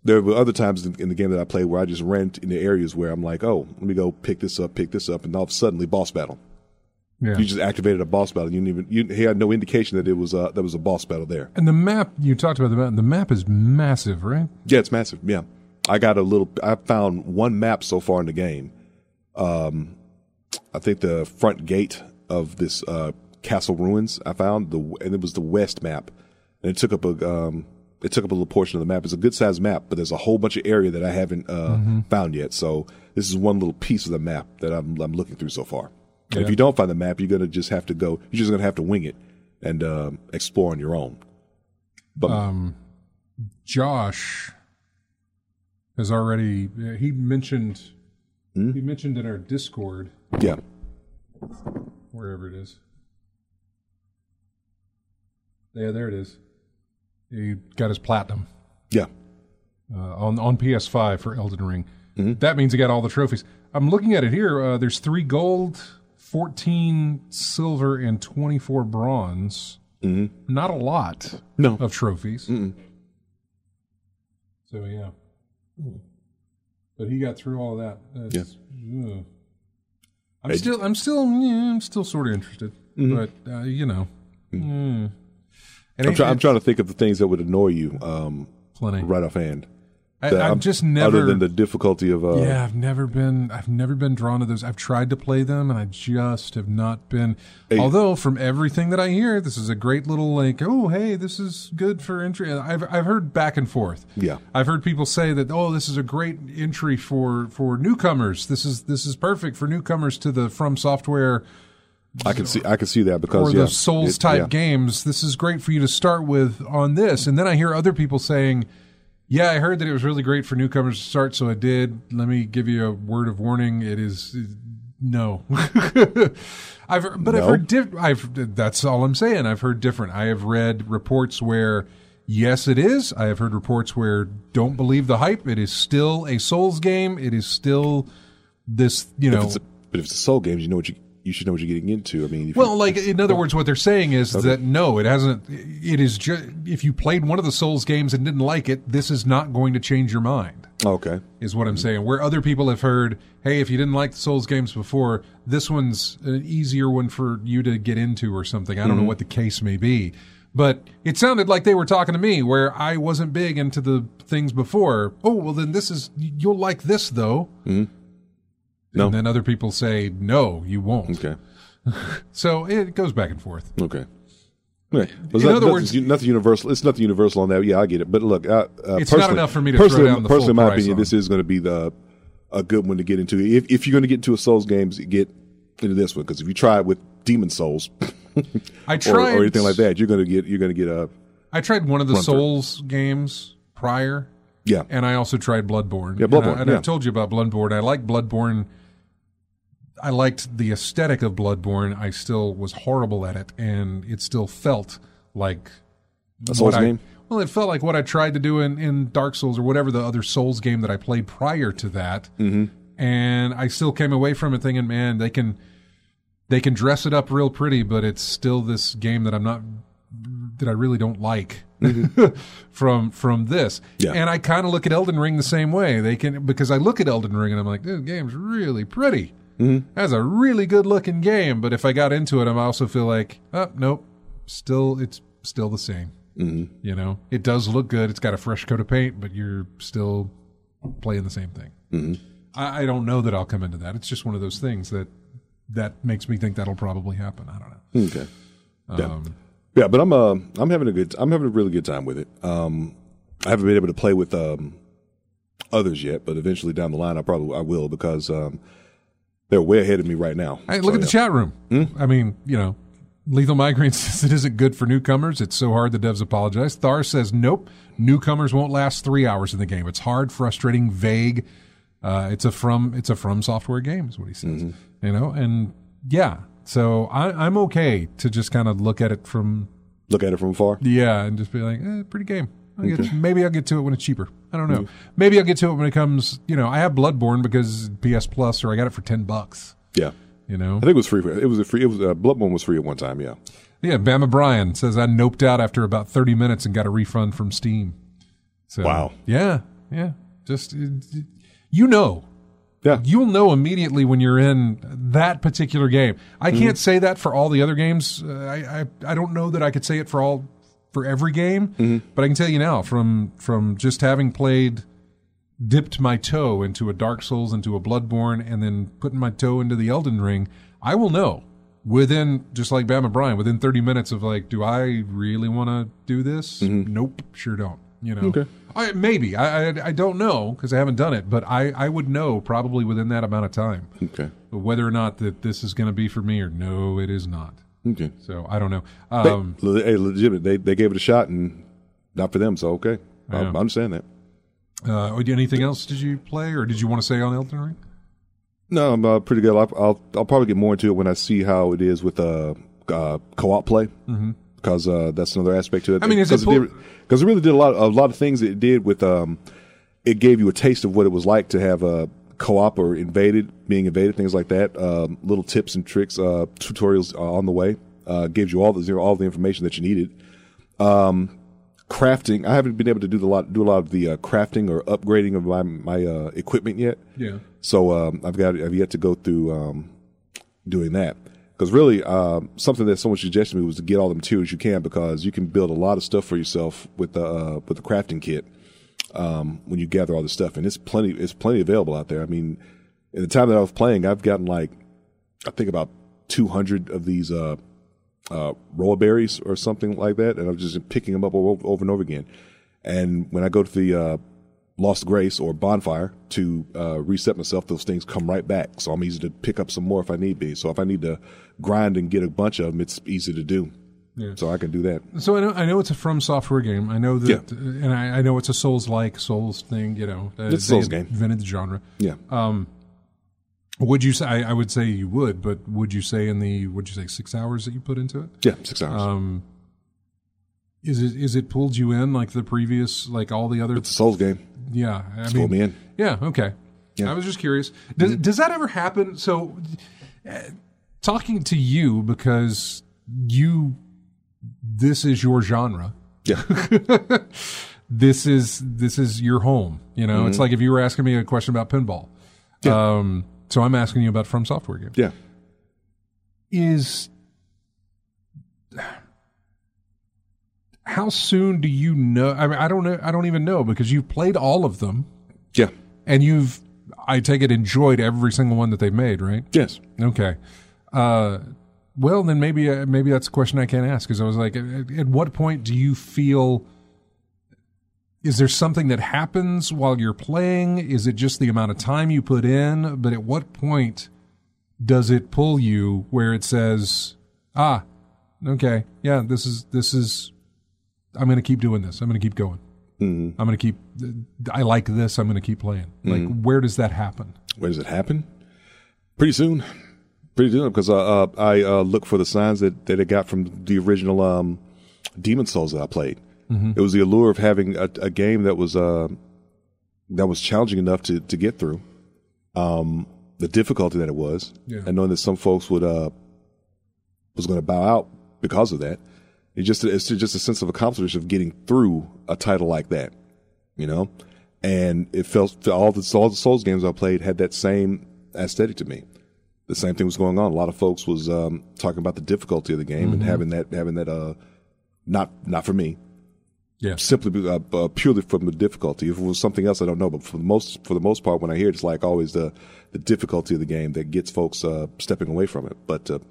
there were other times in, in the game that I played where I just ran in the areas where I'm like, oh, let me go pick this up, pick this up, and all of a sudden, boss battle. Yeah. You just activated a boss battle. You didn't even you he had no indication that it was uh, there was a boss battle there. And the map you talked about the map. The map is massive, right? Yeah, it's massive. Yeah, I got a little. I found one map so far in the game. Um, I think the front gate of this uh, castle ruins. I found the and it was the west map, and it took up a um, it took up a little portion of the map. It's a good sized map, but there's a whole bunch of area that I haven't uh, mm-hmm. found yet. So this is one little piece of the map that I'm I'm looking through so far. And yeah. if you don't find the map, you're gonna just have to go. You're just gonna have to wing it and um, explore on your own. But um, Josh has already. He mentioned. Hmm? He mentioned in our Discord. Yeah. Wherever it is. Yeah, there it is. He got his platinum. Yeah. Uh, on on P S five for Elden Ring. Mm-hmm. That means he got all the trophies. I'm looking at it here. Uh, there's three gold, fourteen silver, and twenty-four bronze. Mm-hmm. Not a lot no. of trophies. Mm-mm. So, yeah. But he got through all of that. That's, yeah. uh, I'm hey, still, I'm still, yeah, I'm still sort of interested. Mm-hmm. But, uh, you know. Mm-hmm. Mm. I'm, try, I'm trying to think of the things that would annoy you um, plenty. right offhand. I, I've just never, other than the difficulty of. Uh, yeah, I've never been. I've never been drawn to those. I've tried to play them, and I just have not been. Hey, although, from everything that I hear, this is a great little like. Oh, hey, this is good for entry. I've I've heard back and forth. Yeah, I've heard people say that. Oh, this is a great entry for for newcomers. This is this is perfect for newcomers to the From Software. I can see I can see that because or yeah, the Souls type yeah. games. This is great for you to start with on this, and then I hear other people saying. Yeah, I heard that it was really great for newcomers to start, so I did. Let me give you a word of warning. It is no. I've but no. I've heard diff- I've that's all I'm saying. I've heard different. I have read reports where yes, it is. I have heard reports where don't believe the hype. It is still a Souls game. It is still this, you know. If it's a, but if it's a Soul games, you know what you you should know what you're getting into. I mean, if well, like in other words, what they're saying is okay. that no, it hasn't. It is just if you played one of the Souls games and didn't like it, this is not going to change your mind. Okay, is what I'm saying. Where other people have heard, hey, if you didn't like the Souls games before, this one's an easier one for you to get into or something. I don't mm-hmm. know what the case may be, but it sounded like they were talking to me where I wasn't big into the things before. Oh, well, then this is you'll like this though. Mm-hmm. No. And then other people say, no, you won't. Okay. So it goes back and forth. Okay. Okay. Well, in not, other words, nothing universal. It's nothing universal on that. Yeah, I get it. But look, uh, uh, it's not enough for me to throw down the personally, full in my price opinion, on. This is going to be the a good one to get into. If if you're going to get into a Souls games, get into this one because if you try it with Demon Souls, I tried, or, or anything like that, you're going to get you're going to get a. I tried one of the Souls games prior. Yeah, and I also tried Bloodborne. Yeah, Bloodborne. And, I, and yeah. I've told you about Bloodborne. I like Bloodborne. I liked the aesthetic of Bloodborne. I still was horrible at it, and it still felt like a Souls I, game. Well, it felt like what I tried to do in, in Dark Souls or whatever the other Souls game that I played prior to that. Mm-hmm. And I still came away from it thinking, man, they can they can dress it up real pretty, but it's still this game that I'm not that I really don't like mm-hmm. from from this. Yeah. And I kind of look at Elden Ring the same way. They can because I look at Elden Ring and I'm like, this game's really pretty. Mm-hmm. That's a really good looking game, but if I got into it, I also feel like, oh, nope, still it's still the same. Mm-hmm. You know, it does look good. It's got a fresh coat of paint, but you're still playing the same thing. Mm-hmm. I, I don't know that I'll come into that. It's just one of those things that that makes me think that'll probably happen. I don't know. Okay. Um, yeah. yeah, but I'm uh I'm having a good I'm having a really good time with it. Um, I haven't been able to play with um others yet, but eventually down the line I probably I will because um. They're way ahead of me right now. Hey, look so, at the yeah. chat room. Hmm? I mean, you know, Lethal Migraine says it isn't good for newcomers. It's so hard the devs apologize. Thar says, nope, newcomers won't last three hours in the game. It's hard, frustrating, vague. Uh, it's a from it's a from software game is what he says. Mm-hmm. You know, and yeah, so I, I'm okay to just kind of look at it from look at it from afar. Yeah, and just be like, eh, pretty game. I'll okay. get, maybe I'll get to it when it's cheaper. I don't know. Mm-hmm. Maybe I'll get to it when it comes. You know, I have Bloodborne because P S Plus, or I got it for ten bucks. Yeah, you know, I think it was free. For, it was a free. It was uh, Bloodborne was free at one time. Yeah, yeah. Bama Brian says I noped out after about thirty minutes and got a refund from Steam. So, wow. Yeah, yeah. Just you know. Yeah. You'll know immediately when you're in that particular game. I mm-hmm. can't say that for all the other games. Uh, I, I I don't know that I could say it for all for every game, mm-hmm. but I can tell you now from from just having played, dipped my toe into a Dark Souls, into a Bloodborne, and then putting my toe into the Elden Ring, I will know within, just like Bam and Brian, within thirty minutes of like, do I really want to do this? Mm-hmm. Nope, sure don't. You know, okay. I, maybe I, I I don't know because I haven't done it, but I, I would know probably within that amount of time. Okay, but whether or not that this is going to be for me or no, it is not. Okay, so I don't know. Um, they, hey, legitimate. They they gave it a shot and not for them. So okay, I, I understand that. Uh, anything else did you play or did you want to say on Elden Ring? No, I'm uh, pretty good. I'll, I'll I'll probably get more into it when I see how it is with uh, uh co-op play. Mm-hmm. Because uh, that's another aspect to it. I mean, because it, pull- it, it really did a lot, a lot of things it did with. Um, it gave you a taste of what it was like to have a co-op or invaded, being invaded, things like that. Um, little tips and tricks, uh, tutorials on the way. Uh, gives you all the all the information that you needed. Um, crafting, I haven't been able to do the lot, do a lot of the uh, crafting or upgrading of my my uh, equipment yet. Yeah. So um, I've got I've yet to go through um, doing that. Because really, um, something that someone suggested to me was to get all the materials you can, because you can build a lot of stuff for yourself with the uh, with the crafting kit um, when you gather all the stuff, and it's plenty it's plenty available out there. I mean, in the time that I was playing, I've gotten like I think about two hundred of these uh, uh, roa berries or something like that, and I'm just picking them up over, over and over again. And when I go to the uh, Lost Grace or Bonfire to uh, reset myself, those things come right back. So I'm easy to pick up some more if I need be. So if I need to grind and get a bunch of them, it's easy to do. Yeah. So I can do that. So I know I know it's a From Software game. I know that, yeah. and I, I know it's a Souls-like Souls thing. You know, it's a Souls game. Invented the genre. Yeah. Um, would you say? I, I would say you would, but would you say in the would you say six hours that you put into it? Yeah, six hours. Um, is it is it pulled you in like the previous, like all the other? It's a Souls game. Yeah, I it's mean, pulled me in. Yeah. Okay. Yeah. I was just curious. Does mm-hmm. does that ever happen? So, uh, talking to you because you. This is your genre. Yeah. this is this is your home. You know, mm-hmm. It's like if you were asking me a question about pinball. Yeah. Um, so I'm asking you about From Software games. Yeah. Is how soon do you know? I mean, I don't know. I don't even know because you've played all of them. Yeah. And you've, I take it, enjoyed every single one that they've made, right? Yes. Okay. Uh, Well, then maybe uh, maybe that's a question I can't ask because I was like, at, at what point do you feel? Is there something that happens while you're playing? Is it just the amount of time you put in? But at what point does it pull you where it says, "Ah, okay, yeah, this is this is, I'm going to keep doing this. I'm going to keep going. Mm-hmm. I'm going to keep. I like this. I'm going to keep playing." Mm-hmm. Like, where does that happen? Where does it happen? Pretty soon. Pretty soon, because uh, uh, I uh, look for the signs that, that it got from the original um, Demon Souls that I played. Mm-hmm. It was the allure of having a, a game that was uh, that was challenging enough to, to get through. Um, the difficulty that it was, yeah. and knowing that some folks would uh, was going to bow out because of that. It just it's just a sense of accomplishment of getting through a title like that, you know. And it felt all the all the Souls games I played had that same aesthetic to me. The same thing was going on. A lot of folks was um, talking about the difficulty of the game mm-hmm. and having that, having that, uh, not not for me. Yeah. Simply uh, uh, purely from the difficulty. If it was something else, I don't know. But for the most for the most part, when I hear it, it's like always the the difficulty of the game that gets folks uh, stepping away from it. But uh,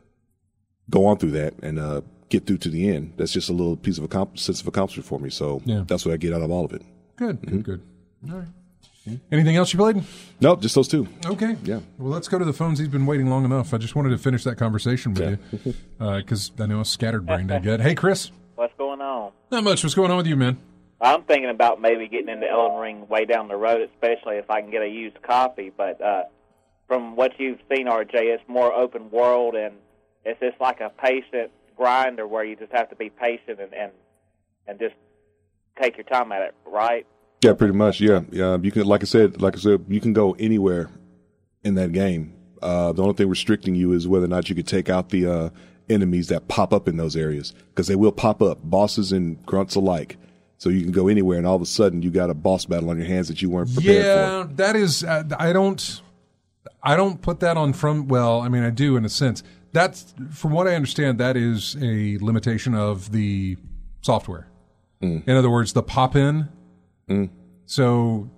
go on through that and uh, get through to the end. That's just a little piece of a sense of accomplishment for me. So yeah. That's what I get out of all of it. Good, mm-hmm. good, good. All right. Anything else you played? Nope, just those two. Okay. Yeah. Well, let's go to the phones. He's been waiting long enough. I just wanted to finish that conversation with yeah. you because uh, I know a scattered brain I get. Hey, Chris. What's going on? Not much. What's going on with you, man? I'm thinking about maybe getting into Elden Ring way down the road, especially if I can get a used copy. But uh, from what you've seen, R J, it's more open world, and it's just like a patient grinder where you just have to be patient and and, and just take your time at it, right? Yeah, pretty much. Yeah, yeah. You can, like I said, like I said, you can go anywhere in that game. Uh, the only thing restricting you is whether or not you could take out the uh, enemies that pop up in those areas, because they will pop up, bosses and grunts alike. So you can go anywhere, and all of a sudden you got a boss battle on your hands that you weren't prepared yeah, for. Yeah, that is. Uh, I don't. I don't put that on from. Well, I mean, I do in a sense. That's from what I understand. That is a limitation of the software. Mm. In other words, the pop in. Mm. So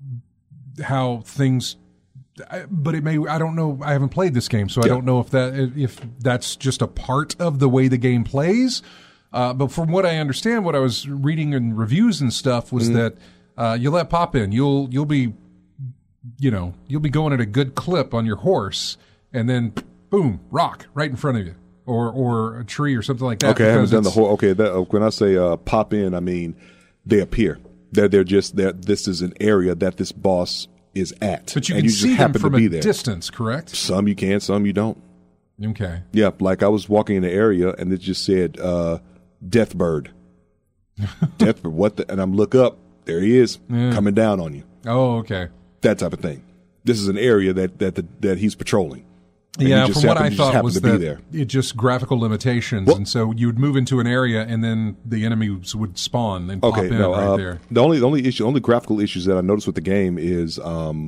how things. But it may. I don't know. I haven't played this game, so yeah. I don't know if that if that's just a part of the way the game plays. Uh, but from what I understand, what I was reading in reviews and stuff was mm-hmm. that uh, you let pop in, you'll you'll be, you know, you'll be going at a good clip on your horse, and then boom, rock right in front of you, or or a tree or something like that. Okay, I haven't done the whole. Okay, that, when I say uh, pop in, I mean they appear. They're they're just that. This is an area that this boss is at, but you and can you see just them happen from to be a there. distance, correct? Some you can, some you don't. Okay. Yeah, like I was walking in the area, and it just said. Uh, Deathbird. Deathbird, what the, and I'm look up, there he is, yeah. coming down on you. Oh, okay. That type of thing. This is an area that that the, that he's patrolling. And yeah, from what happened, I thought was that there. it just graphical limitations, well, and so you would move into an area, and then the enemies would spawn and okay, pop in no, right uh, there. The only the only issue, only graphical issues that I noticed with the game is um,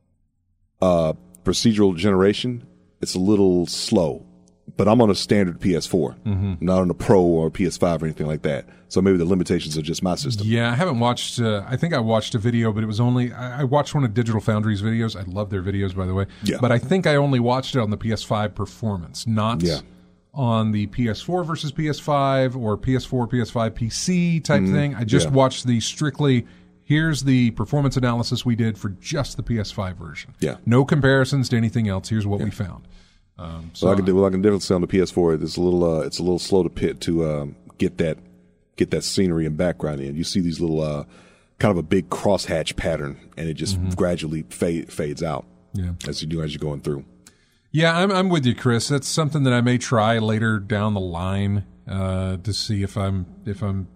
uh, procedural generation. It's a little slow. But I'm on a standard P S four, mm-hmm. not on a Pro or P S five or anything like that. So maybe the limitations are just my system. Yeah, I haven't watched, uh, I think I watched a video, but it was only, I, I watched one of Digital Foundry's videos. I love their videos, by the way. Yeah. But I think I only watched it on the P S five performance, not yeah. on the P S four versus P S five or P S four, P S five P C type mm-hmm. thing. I just yeah. watched the strictly, here's the performance analysis we did for just the P S five version. Yeah. No comparisons to anything else. Here's what yeah. we found. Um, so well, I can do, well, I can definitely say on the P S four, it's a little, uh, it's a little slow to pit to um, get that, get that scenery and background in. You see these little, uh, kind of a big crosshatch pattern, and it just mm-hmm. gradually fade, fades out. Yeah. as you do as you're going through. Yeah, I'm, I'm with you, Chris. That's something that I may try later down the line uh, to see if I'm, if I'm,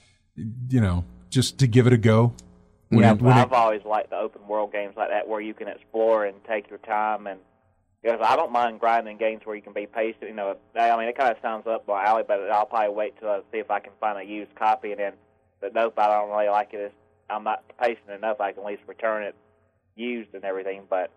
you know, just to give it a go. When yeah, it, when I've it, always liked the open world games like that where you can explore and take your time and. Because I don't mind grinding games where you can be patient. You know, I mean, it kind of sounds up my alley, but I'll probably wait till I see if I can find a used copy. And then, but nope, I don't really like it. I'm not patient enough. I can at least return it used and everything. But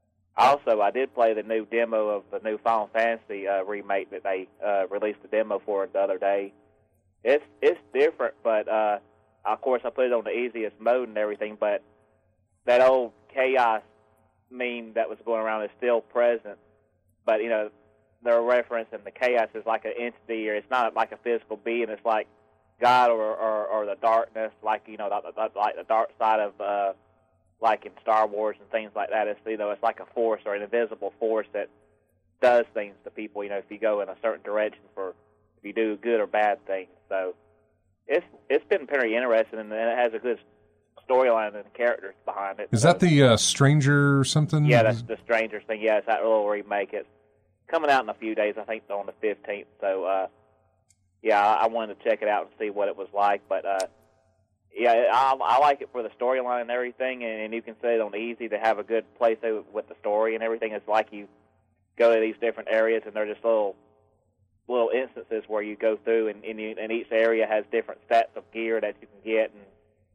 also, I did play the new demo of the new Final Fantasy uh, remake that they uh, released the demo for the other day. It's it's different, but uh, of course, I put it on the easiest mode and everything. But that old chaos meme that was going around is still present, but you know they're referencing the chaos is like an entity, or it's not like a physical being. It's like God or or, or the darkness, like you know, the, the, like the dark side of uh, like in Star Wars and things like that. It's you know, it's like a force or an invisible force that does things to people. You know, if you go in a certain direction for if you do good or bad things. So it's it's been pretty interesting, and it has a good storyline and characters behind it. Is so, that the uh, Stranger something? Yeah, that's the Stranger thing. Yeah, it's that little remake. It's coming out in a few days. I think on the fifteenth. So, uh, yeah, I, I wanted to check it out and see what it was like. But, uh, yeah, I, I like it for the storyline and everything, and, and you can say it on easy to have a good playthrough with the story and everything. It's like you go to these different areas, and they're just little little instances where you go through, and, and, you, and each area has different sets of gear that you can get, and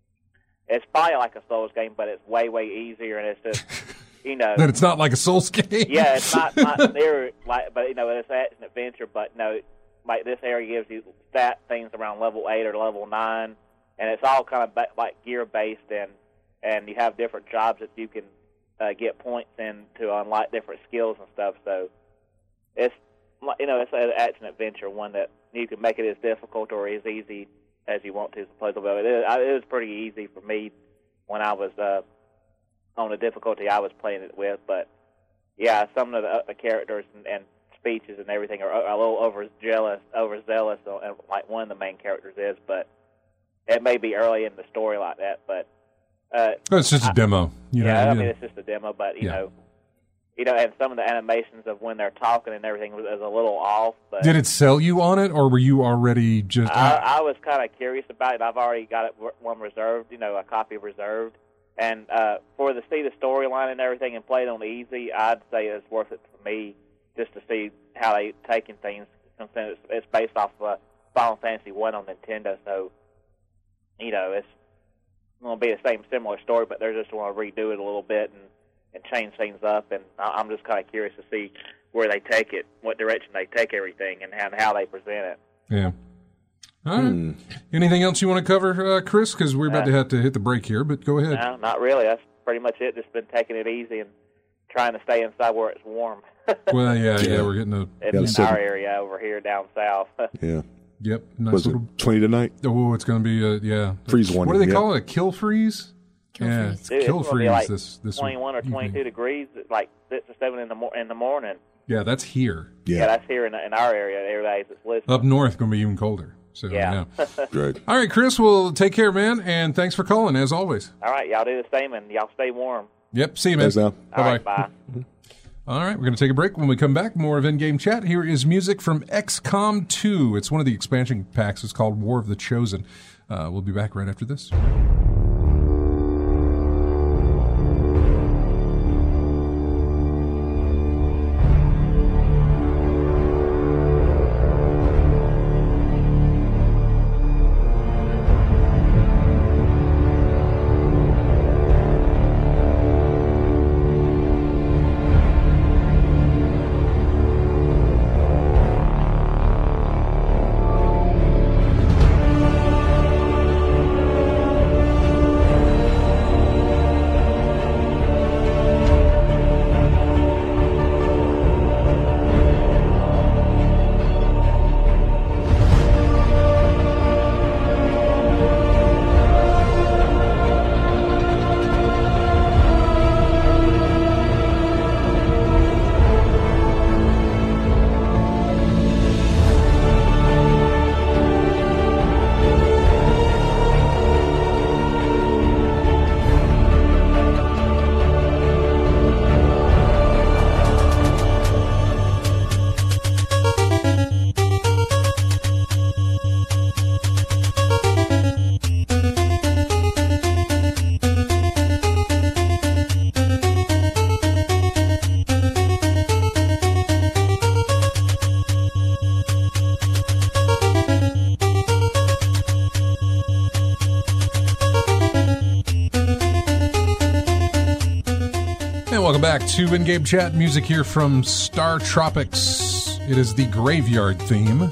it's probably like a Souls game, but it's way, way easier, and it's just, you know. Then it's not like a Souls game? Yeah, it's not, not near, like, but, you know, it's an adventure, but, no, like, this area gives you stat things around level eight or level nine, and it's all kind of, like, gear-based, and, and you have different jobs that you can uh, get points in to unlock different skills and stuff, so it's, you know, it's an action-adventure, one that you can make it as difficult or as easy as you want to, supposedly. It, is, it was pretty easy for me when I was uh, on the difficulty I was playing it with. But, yeah, some of the, the characters and, and speeches and everything are a little overzealous, overzealous, and like one of the main characters is. But it may be early in the story like that. But uh, oh, it's just a I, demo. You yeah, know, I mean, it's just a demo. But, you yeah. know, You know, and some of the animations of when they're talking and everything was, was a little off. But did it sell you on it, or were you already just... I, I was kind of curious about it. I've already got it one reserved, you know, a copy reserved. And uh, for the see the storyline and everything and play it on easy, I'd say it's worth it for me just to see how they taking things. It's, it's based off of Final Fantasy one on Nintendo, so you know, it's going to be the same similar story, but they're just going to redo it a little bit and, and change things up. And I'm just kind of curious to see where they take it, what direction they take everything, and how, and how they present it. Yeah. All right. Hmm. Anything else you want to cover, uh, Chris? Because we're about uh, to have to hit the break here, but go ahead. No, not really. That's pretty much it. Just been taking it easy and trying to stay inside where it's warm. Well, yeah, yeah, we're getting a... In, in our area over here down south. Yeah. Yep. Nice Was little... it twenty tonight? Oh, it's going to be, a, yeah. Freeze warning. What do they yeah. call it? A kill freeze? Kill yeah, freeze. it's Dude, kill it's freeze like this, this twenty-one or twenty-two evening. Degrees, like six or seven in the, mo- in the morning. Yeah, that's here. Yeah, yeah that's here in, in our area. Everybody's that's listening. Up north, going to be even colder. So, yeah. yeah. Great. All right, Chris, well, take care, man, and thanks for calling, as always. All right, y'all do the same, and y'all stay warm. Yep, see you, man. Thanks, now. Bye-bye. All right, bye. All right, we're going to take a break. When we come back, more of In-Game Chat. Here is music from X COM two. It's one of the expansion packs. It's called War of the Chosen. Uh, we'll be back right after this. Welcome back to In-Game Chat. Music here from Star Tropics. It is the Graveyard theme.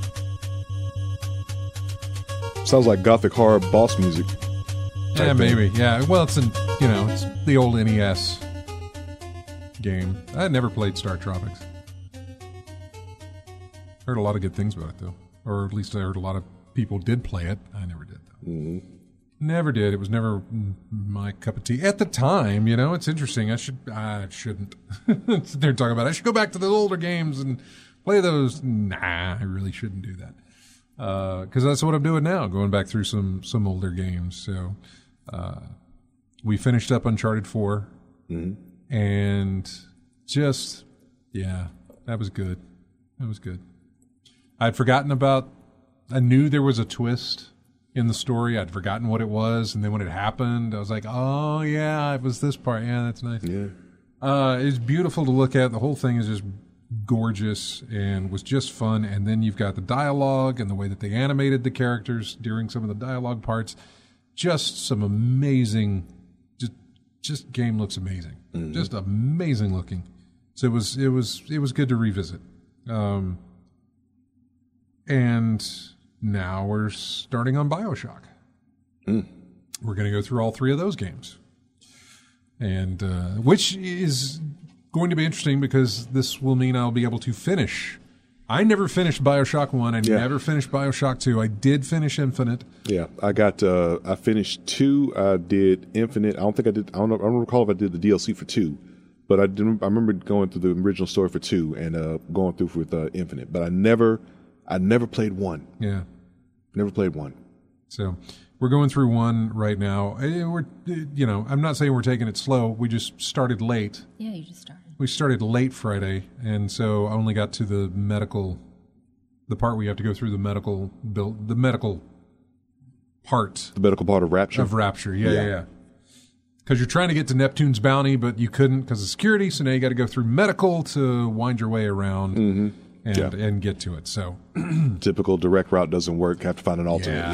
Sounds like gothic horror boss music. Yeah, maybe. Yeah. Well, it's an, you know, it's the old N E S game. I never played Star Tropics. Heard a lot of good things about it, though. Or at least I heard a lot of people did play it. I never did, though. Mm-hmm. Never did. It was never my cup of tea. At the time, you know, it's interesting. I should, I shouldn't. They're talking about, I should go back to the older games and play those. Nah, I really shouldn't do that. Because uh, that's what I'm doing now, going back through some, some older games. So uh, we finished up Uncharted four. Mm-hmm. And just, yeah, that was good. That was good. I'd forgotten about, I knew there was a twist in the story. I'd forgotten what it was, and then when it happened, I was like, oh, yeah, it was this part. Yeah, that's nice. Yeah. Uh, it's beautiful to look at. The whole thing is just gorgeous and was just fun. And then you've got the dialogue and the way that they animated the characters during some of the dialogue parts. Just some amazing, just, just game looks amazing. Mm-hmm. Just amazing looking. So it was, it was, it was good to revisit. Um, and now we're starting on BioShock. Mm. We're going to go through all three of those games. And uh, which is going to be interesting because this will mean I'll be able to finish. I never finished BioShock one. I yeah. never finished BioShock two. I did finish Infinite. Yeah, I got. Uh, I finished two. I did Infinite. I don't think I did. I don't know. I don't recall if I did the D L C for two, but I didn't. I remember going through the original story for two and uh, going through with uh, Infinite. But I never. I never played one. Yeah. Never played one. So we're going through one right now. We're, you know, I'm not saying we're taking it slow. We just started late. Yeah, you just started. We started late Friday, and so I only got to the medical, the part where you have to go through the medical build, the medical part. The medical part of Rapture. Of Rapture, yeah, yeah, yeah. Because you're trying to get to Neptune's bounty, but you couldn't because of security. So now you got to go through medical to wind your way around. Mm-hmm. And, yeah. and get to it. So typical direct route doesn't work. Have to find an alternate. Yeah. yeah.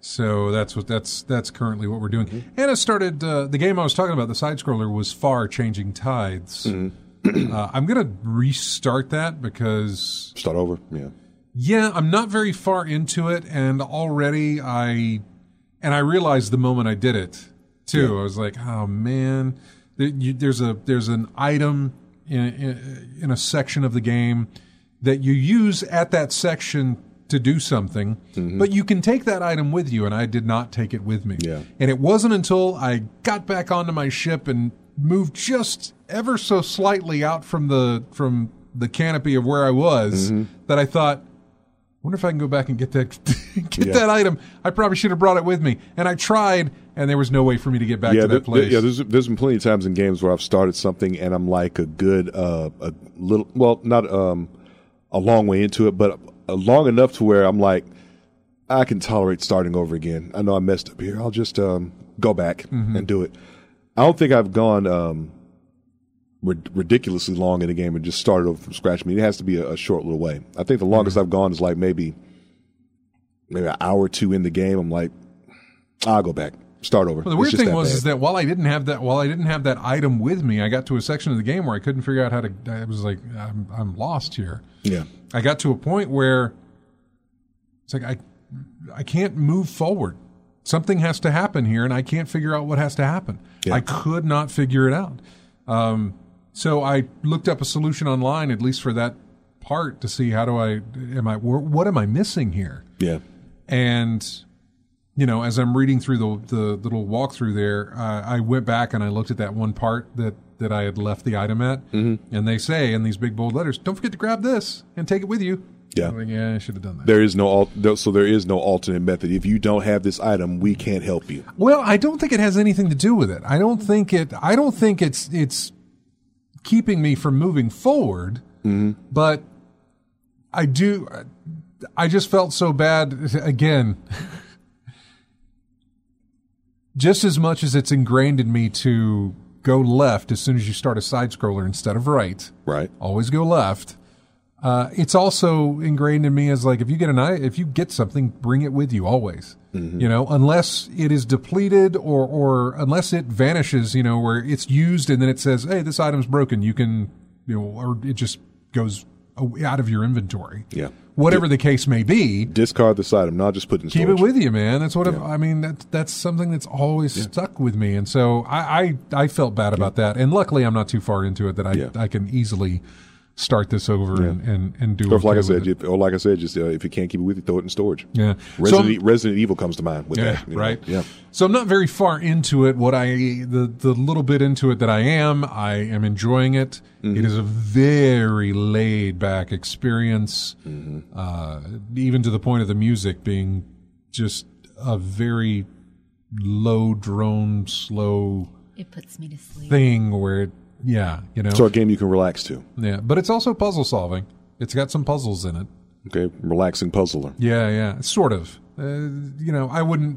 So that's what that's that's currently what we're doing. Mm-hmm. And it started uh, the game I was talking about. The side scroller was Far Changing Tides. Mm-hmm. uh, I'm going to restart that because start over. Yeah, yeah. I'm not very far into it, and already I and I realized the moment I did it too. Yeah. I was like, oh man, there, you, there's a there's an item in, in in a section of the game that you use at that section to do something, mm-hmm. but you can take that item with you, and I did not take it with me. Yeah. And it wasn't until I got back onto my ship and moved just ever so slightly out from the from the canopy of where I was mm-hmm. that I thought, I wonder if I can go back and get that get yeah. that item. I probably should have brought it with me. And I tried, and there was no way for me to get back yeah, to that place. Yeah, there's there's been plenty of times in games where I've started something and I'm like a good uh, a little well not um a long way into it, but Uh, long enough to where I'm like, I can tolerate starting over again. I know I messed up here. I'll just um, go back mm-hmm. and do it. I don't think I've gone um, rid- ridiculously long in the game and just started over from scratch. I mean, it has to be a, a short little way. I think the longest mm-hmm. I've gone is like maybe maybe an hour or two in the game. I'm like, I'll go back, start over. Well, the weird thing that was bad. is that while I didn't have that while I didn't have that item with me, I got to a section of the game where I couldn't figure out how to. I was like, I'm, I'm lost here. Yeah. I got to a point where it's like I I can't move forward. Something has to happen here, and I can't figure out what has to happen. Yeah. I could not figure it out. Um, so I looked up a solution online, at least for that part, to see how do I am I what am I missing here? Yeah. And you know, as I'm reading through the the little walkthrough there, uh, I went back and I looked at that one part that. that I had left the item at, mm-hmm. and they say in these big bold letters, don't forget to grab this and take it with you. Yeah. I'm like, yeah, I should have done that. There is no, al- so there is no alternate method. If you don't have this item, we can't help you. Well, I don't think it has anything to do with it. I don't think it, I don't think it's, it's keeping me from moving forward, mm-hmm. but I do, I just felt so bad again. Just as much as it's ingrained in me to go left as soon as you start a side scroller instead of right. Right. Always go left. Uh, it's also ingrained in me as like if you get an if you get something, bring it with you always. Mm-hmm. You know, unless it is depleted or or unless it vanishes. You know, where it's used and then it says, "Hey, this item's broken." You can, you know, or it just goes out of your inventory. Yeah. Whatever the case may be, discard this item, not just put it in storage. Keep it with you, man. That's what yeah. I mean. That that's something that's always yeah. stuck with me, and so I I, I felt bad about yeah. that. And luckily, I'm not too far into it that I yeah. I can easily start this over yeah. and, and and do. Or okay like I said, if, or like I said, just uh, if you can't keep it with you, throw it in storage. Yeah. Resident, so, Resident Evil comes to mind with yeah, that. You know? Right. Yeah. So I'm not very far into it. What I the the little bit into it that I am, I am enjoying it. Mm-hmm. It is a very laid back experience, mm-hmm. uh, even to the point of the music being just a very low drone, slow. It puts me to sleep. Thing where it. Yeah, you know. So a game you can relax to. Yeah, but it's also puzzle solving. It's got some puzzles in it. Okay, relaxing puzzler. Yeah, yeah, sort of. Uh, you know, I wouldn't...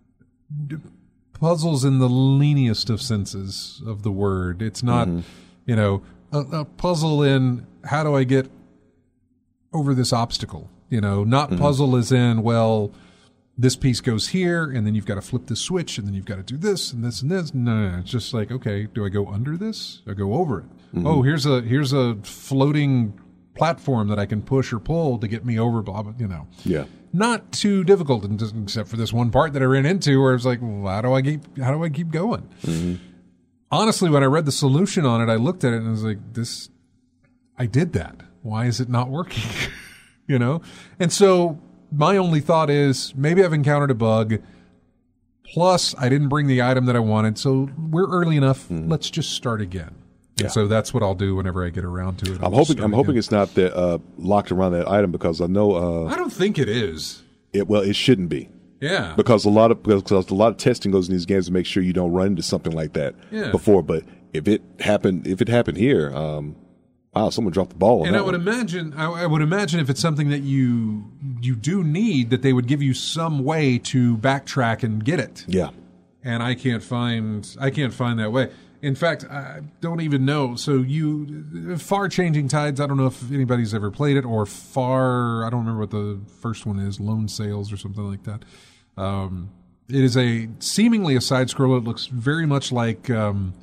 Puzzles in the leaniest of senses of the word. It's not, mm-hmm. you know, a, a puzzle in how do I get over this obstacle? You know, not mm-hmm. puzzle as in, well... this piece goes here, and then you've got to flip the switch, and then you've got to do this and this and this. No, no, no. It's just like, okay, do I go under this or go over it? Mm-hmm. Oh, here's a here's a floating platform that I can push or pull to get me over. Blah blah. You know, yeah, not too difficult, except for this one part that I ran into where it's like, well, how do I keep how do I keep going? Mm-hmm. Honestly, when I read the solution on it, I looked at it and I was like, this, I did that. Why is it not working? You know, and so. My only thought is maybe I've encountered a bug. Plus, I didn't bring the item that I wanted, so we're early enough. Mm. Let's just start again. Yeah. And so that's what I'll do whenever I get around to it. I'll I'm hoping. I'm again. hoping it's not that uh, locked around that item because I know. Uh, I don't think it is. It well, it shouldn't be. Yeah. Because a lot of because a lot of testing goes in these games to make sure you don't run into something like that yeah. before. But if it happened, if it happened here. Um, Wow, someone dropped the ball on and that I would one. imagine, I, I would imagine if it's something that you you do need, that they would give you some way to backtrack and get it. Yeah, and I can't find, I can't find that way. In fact, I don't even know. So you, Far Changing Tides. I don't know if anybody's ever played it, or Far. I don't remember what the first one is, Lone Sails or something like that. Um, it is a seemingly a side scroller. It looks very much like um,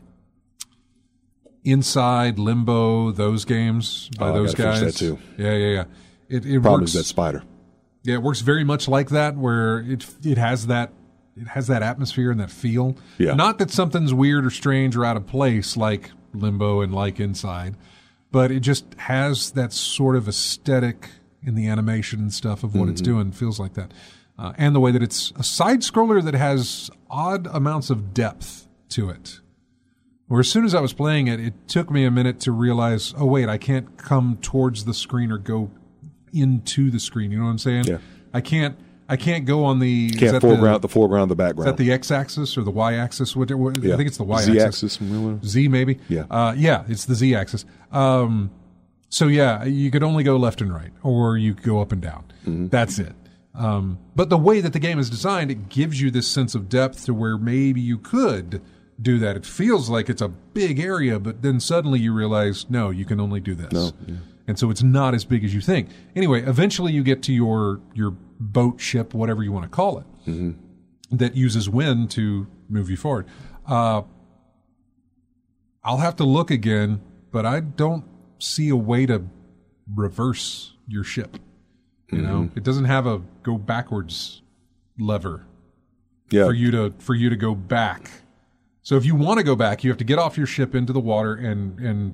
Inside, Limbo, those games by oh, those I gotta guys. finish that too. Yeah, yeah, yeah. It, it Problem works, is that spider. Yeah, it works very much like that, where it it has that it has that atmosphere and that feel. Yeah. Not that something's weird or strange or out of place like Limbo and like Inside, but it just has that sort of aesthetic in the animation and stuff of what Mm-hmm. it's doing. Feels like that. Uh, and the way that it's a side scroller that has odd amounts of depth to it. Where as soon as I was playing it, it took me a minute to realize, oh wait, I can't come towards the screen or go into the screen. You know what I'm saying? Yeah. I can't. I can't go on the is Can't that foreground the, the foreground, the is background. that the x-axis or the y-axis? What, what, Yeah. I think it's the y-axis. Z-axis. remember? Z maybe. Yeah. Uh, yeah, it's the z-axis. Um, so yeah, you could only go left and right, or you could go up and down. Mm-hmm. That's it. Um, but the way that the game is designed, it gives you this sense of depth to where maybe you could do that. It feels like it's a big area, but then suddenly you realize, no, you can only do this. No, yeah. And so it's not as big as you think. Anyway, eventually you get to your your boat, ship, whatever you want to call it, Mm-hmm. that uses wind to move you forward. Uh, I'll have to look again, but I don't see a way to reverse your ship. You Mm-hmm. know, it doesn't have a go backwards lever Yeah. for you to for you to go back. So if you want to go back, you have to get off your ship into the water and and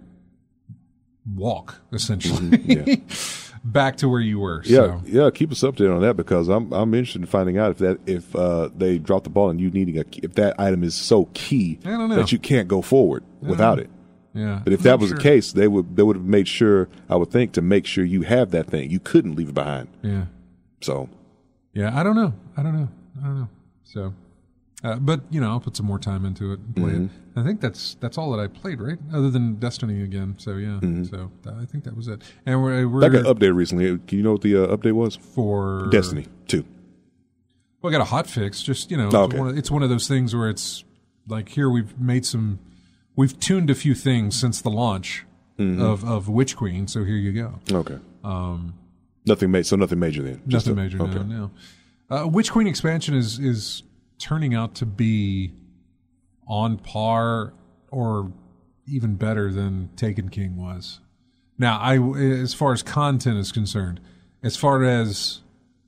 walk essentially Yeah. back to where you were. Yeah, So. yeah. Keep us updated on that because I'm I'm interested in finding out if that if uh, they drop the ball and you needing a if that item is so key I don't know. that you can't go forward without it. Yeah. But if I'm that not was sure. the case, they would they would have made sure I would think to make sure you have that thing. You couldn't leave it behind. Yeah. So Yeah, I don't know. I don't know. I don't know. So, uh, but you know, I'll put some more time into it and play Mm-hmm. it. I think that's that's all that I played, right? Other than Destiny again. So yeah. Mm-hmm. So th- I think that was it. And we're, we're that got updated recently. Can you know what the uh, update was? for Destiny two. Well, I got a hot fix. Just you know, Oh, it's, okay. one of, it's one of those things where it's like here we've made some, we've tuned a few things since the launch Mm-hmm. of of Witch Queen. So here you go. Okay. Um, nothing made. So nothing major then. Just Nothing a- major. Okay. No, no. Uh, Witch Queen expansion is is turning out to be on par or even better than Taken King was. Now, I as far as content is concerned, as far as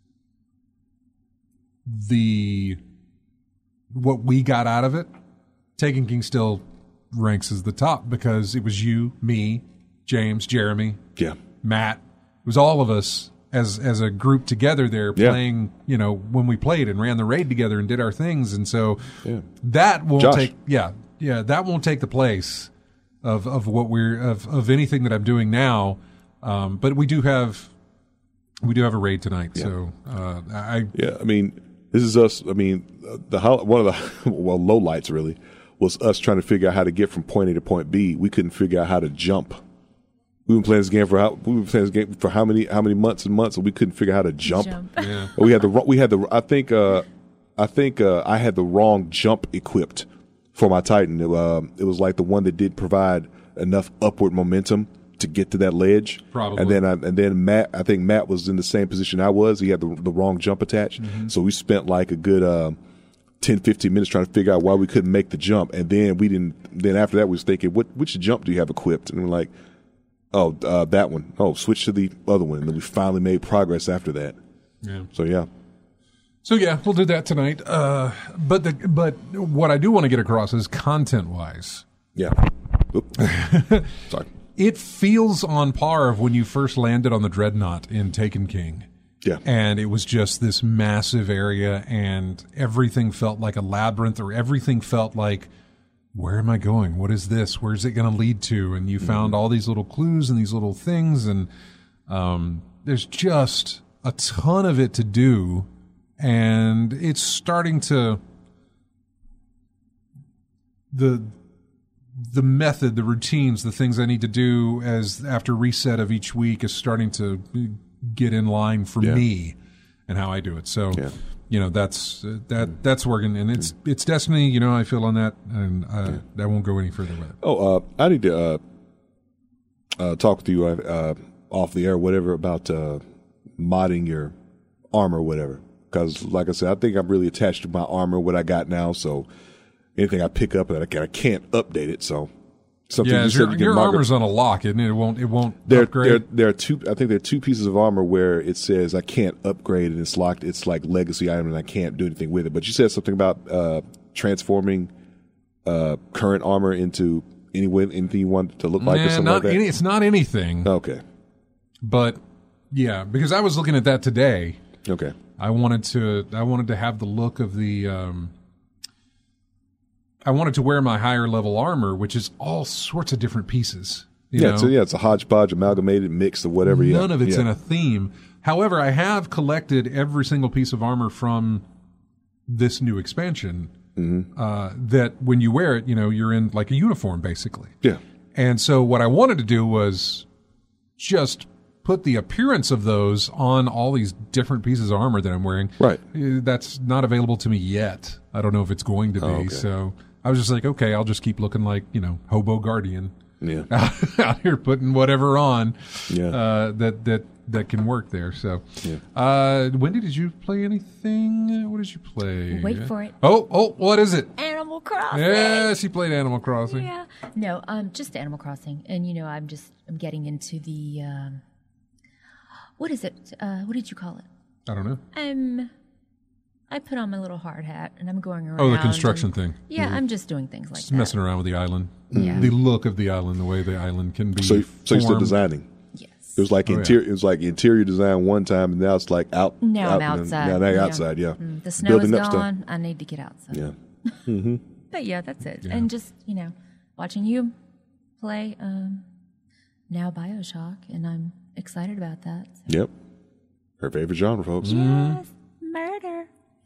the what we got out of it, Taken King still ranks as the top because it was you, me, James, Jeremy, Yeah. Matt. It was all of us as as a group together there Yeah. playing, you know, when we played and ran the raid together and did our things. And so Yeah. that won't Josh. take yeah, yeah, that won't take the place of of what we're of, of anything that I'm doing now. Um, but we do have we do have a raid tonight. So uh, I Yeah, I mean, this is us. I mean, uh, the hol- one of the well low lights really was us trying to figure out how to get from point A to point B. We couldn't figure out how to jump. We've been playing this game for how we've been playing this game for how many how many months and months, and we couldn't figure out how to jump. Jump. yeah. We had the wro- we had the I think uh, I think uh, I had the wrong jump equipped for my Titan. It, uh, it was like the one that did provide enough upward momentum to get to that ledge. Probably. And then I, and then Matt, I think Matt was in the same position I was. He had the the wrong jump attached. Mm-hmm. So we spent like a good uh, ten, fifteen minutes trying to figure out why we couldn't make the jump. And then we didn't. Then after that, we was thinking, what which jump do you have equipped? And we're like, oh, uh, that one. Oh, switch to the other one. And then we finally made progress after that. Yeah. So yeah. So yeah, we'll do that tonight. Uh, but the but what I do want to get across is content wise. Yeah. Oop. Sorry. It feels on par of when you first landed on the Dreadnought in Taken King. Yeah. And it was just this massive area and everything felt like a labyrinth or everything felt like, where am I going? What is this? Where's it going to lead to? And you found all these little clues and these little things. And um, there's just a ton of it to do. And it's starting to... The... the method, the routines, the things I need to do as after reset of each week is starting to get in line for Yeah. me and how I do it. So, Yeah. you know, that's uh, that that's working, and it's it's Destiny. You know, I feel on that, and uh, I won't go any further with it. Oh, uh, I need to uh, uh, talk with you uh, uh, off the air, whatever, about uh, modding your armor, whatever. Because, like I said, I think I'm really attached to my armor, what I got now. So anything I pick up, I can't, I can't update it. So something Yeah, you your, said you can your mark armor's it. on a lock, isn't it? It won't. It won't There, upgrade. there, there are two. I think there are two pieces of armor where it says I can't upgrade and it's locked. It's like legacy item and I can't do anything with it. But you said something about uh, transforming uh, current armor into any way, anything you want it to look like or Nah, something not like that. any, it's not anything. Okay. But yeah, because I was looking at that today. Okay. I wanted to. I wanted to have the look of the. Um, I wanted to wear my higher level armor, which is all sorts of different pieces. You Yeah. know? So yeah, it's a hodgepodge, amalgamated mix of whatever. None yeah. of it's yeah. in a theme. However, I have collected every single piece of armor from this new expansion. Mm-hmm. Uh, that when you wear it, you know, you're in like a uniform, basically. Yeah. And so what I wanted to do was just put the appearance of those on all these different pieces of armor that I'm wearing. Right. Uh, That's not available to me yet. I don't know if it's going to be. Oh, okay. So I was just like, okay, I'll just keep looking like, you know, Hobo Guardian Yeah. out here putting whatever on Yeah. uh, that, that, that can work there. So, Yeah. uh, Wendy, did you play anything? What did you play? Wait for it. Oh, oh, what is it? Animal Crossing. Yeah, she played Animal Crossing. Yeah. No, um, just Animal Crossing, and you know, I'm just I'm getting into the um, what is it? Uh, what did you call it? I don't know. I'm. I put on my little hard hat, and I'm going around. Oh, the construction and- thing. Yeah, I'm just doing things like Just that. messing around with the island. Yeah. The look of the island, the way the island can be. So, so you're still formed. designing. Yes. It was like Oh, yeah. interior. It was like interior design one time, and now it's like out. Now I'm out, outside. Now they're Yeah. outside. Yeah. Mm, the snow Building is up stuff. gone. I need to get outside. Yeah. But yeah, that's it. Yeah. And just you know, watching you play um, now BioShock, and I'm excited about that. So. Yep. Her favorite genre, folks. Yes, murder.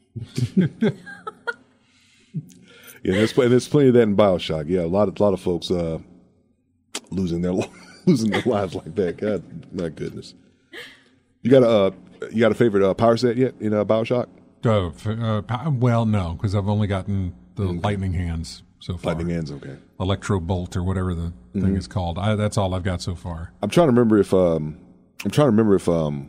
Yeah, there's, pl- there's plenty of that in Bioshock. Yeah, a lot of a lot of folks uh, losing their losing their lives like that. God, my goodness. You got a uh, you got a favorite uh, power set yet in uh, Bioshock? Uh, f- uh, pow- well, no, because I've only gotten the lightning hands so far. Lightning hands, okay. Electro bolt or whatever the thing is called. I, that's all I've got so far. I'm trying to remember if um, I'm trying to remember if um,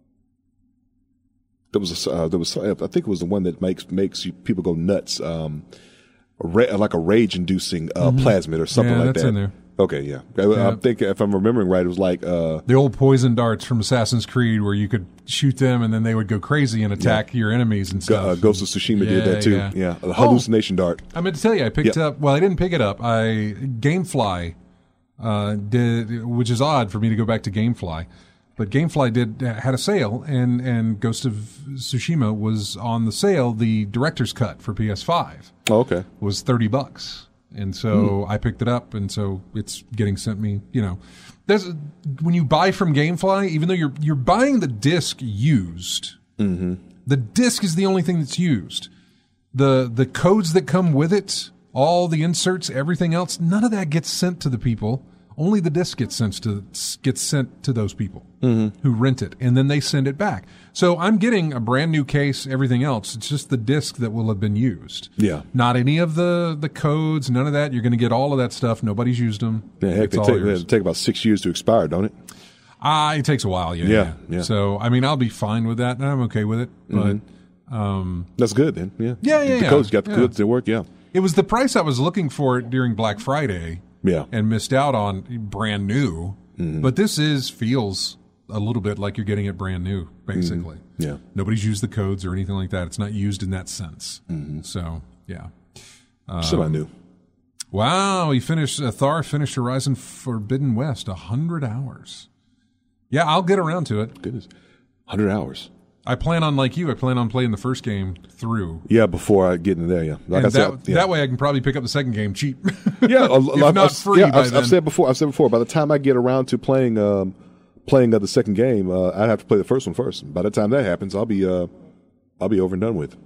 there was a, uh, there was I think it was the one that makes makes you, people go nuts. Um, a ra- like a rage inducing uh, plasmid or something Yeah, like that's that. in there. Okay, yeah. I, Yeah. I'm thinking if I'm remembering right, it was like uh, The old poison darts from Assassin's Creed where you could shoot them and then they would go crazy and attack your enemies and Go- stuff. uh, Ghost of Tsushima did Yeah, that too. yeah. Yeah, a Oh. hallucination dart. I meant to tell you, I picked Yeah. up. Well, I didn't pick it up. I GameFly uh, did, which is odd for me to go back to GameFly, but GameFly did had a sale, and and Ghost of Tsushima was on the sale. The director's cut for P S five Oh, okay. was thirty bucks, and so I picked it up, and so it's getting sent me. You know, there's when you buy from GameFly, even though you're you're buying the disc used, the disc is the only thing that's used. The the codes that come with it, all the inserts, everything else, none of that gets sent to the people. Only the disc gets sent to gets sent to those people who rent it, and then they send it back. So I'm getting a brand new case, everything else. It's just the disc that will have been used. Yeah. Not any of the the codes, none of that. You're going to get all of that stuff. Nobody's used them. Yeah, heck, it's they all take, yours. they take about six years to expire, don't it? Ah, it takes a while. Yeah, Yeah, yeah. So I mean, I'll be fine with that, and I'm okay with it. But um, That's good then. Yeah. Yeah, yeah, The yeah. codes got the Yeah. goods. They work. Yeah. it was the price I was looking for it during Black Friday. Yeah. And missed out on brand new. But this is feels a little bit like you're getting it brand new, basically. Yeah. Nobody's used the codes or anything like that. It's not used in that sense. So yeah. Semi new. Wow, he finished. Uh, Thar finished Horizon Forbidden West, a hundred hours. Yeah, I'll get around to it. Goodness. Hundred hours. I plan on, like you, I plan on playing the first game through. Yeah, before I get into there. Yeah. Like And I said. that, yeah. that way I can probably pick up the second game cheap. Yeah, a- if I've- not I've- free yeah, by I've, then. I've said before. I've said before. By the time I get around to playing, um, playing uh, the second game, uh, I'd have to play the first one first. By the time that happens, I'll be, uh, I'll be over and done with.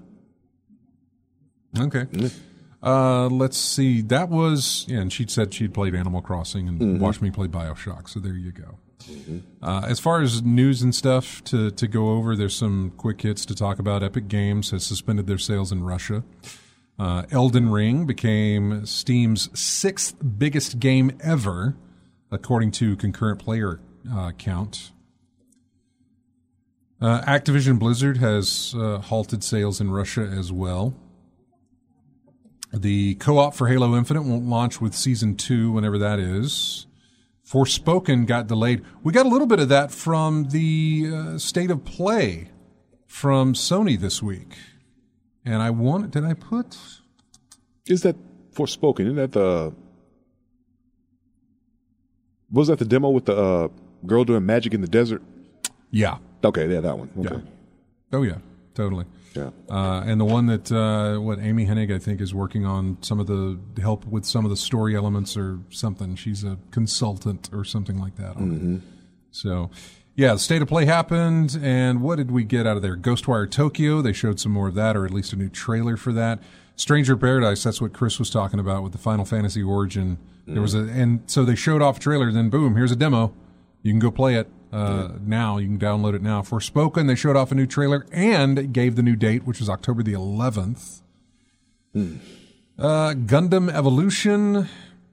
Okay. Uh, let's see. That was, yeah, and she said she'd played Animal Crossing and watched me play BioShock. So there you go. Uh, as far as news and stuff to, to go over, there's some quick hits to talk about. Epic Games has suspended their sales in Russia. Uh, Elden Ring became Steam's sixth biggest game ever, according to concurrent player uh, count. Uh, Activision Blizzard has uh, halted sales in Russia as well. The co-op for Halo Infinite won't launch with Season two, whenever that is. Forspoken got delayed. We got a little bit of that from the uh, State of Play from Sony this week. And I want, did I put? Is that Forspoken? Isn't that the, was that the demo with the uh, girl doing magic in the desert? Yeah. Okay, yeah, that one. Okay. Yeah. Oh, yeah, totally. Yeah. Uh, and the one that, uh, what, Amy Hennig, I think, is working on some of the help with some of the story elements or something. She's a consultant or something like that. On Mm-hmm. it. So, yeah, the State of Play happened, and what did we get out of there? Ghostwire Tokyo, they showed some more of that, or at least a new trailer for that. Stranger Paradise, that's what Chris was talking about with the Final Fantasy Origin. Mm. There was a, and so they showed off a trailer, then boom, here's a demo. You can go play it. Uh, yeah. Now you can download it now. Forspoken, they showed off a new trailer and gave the new date, which was October the eleventh. Mm. Uh, Gundam Evolution.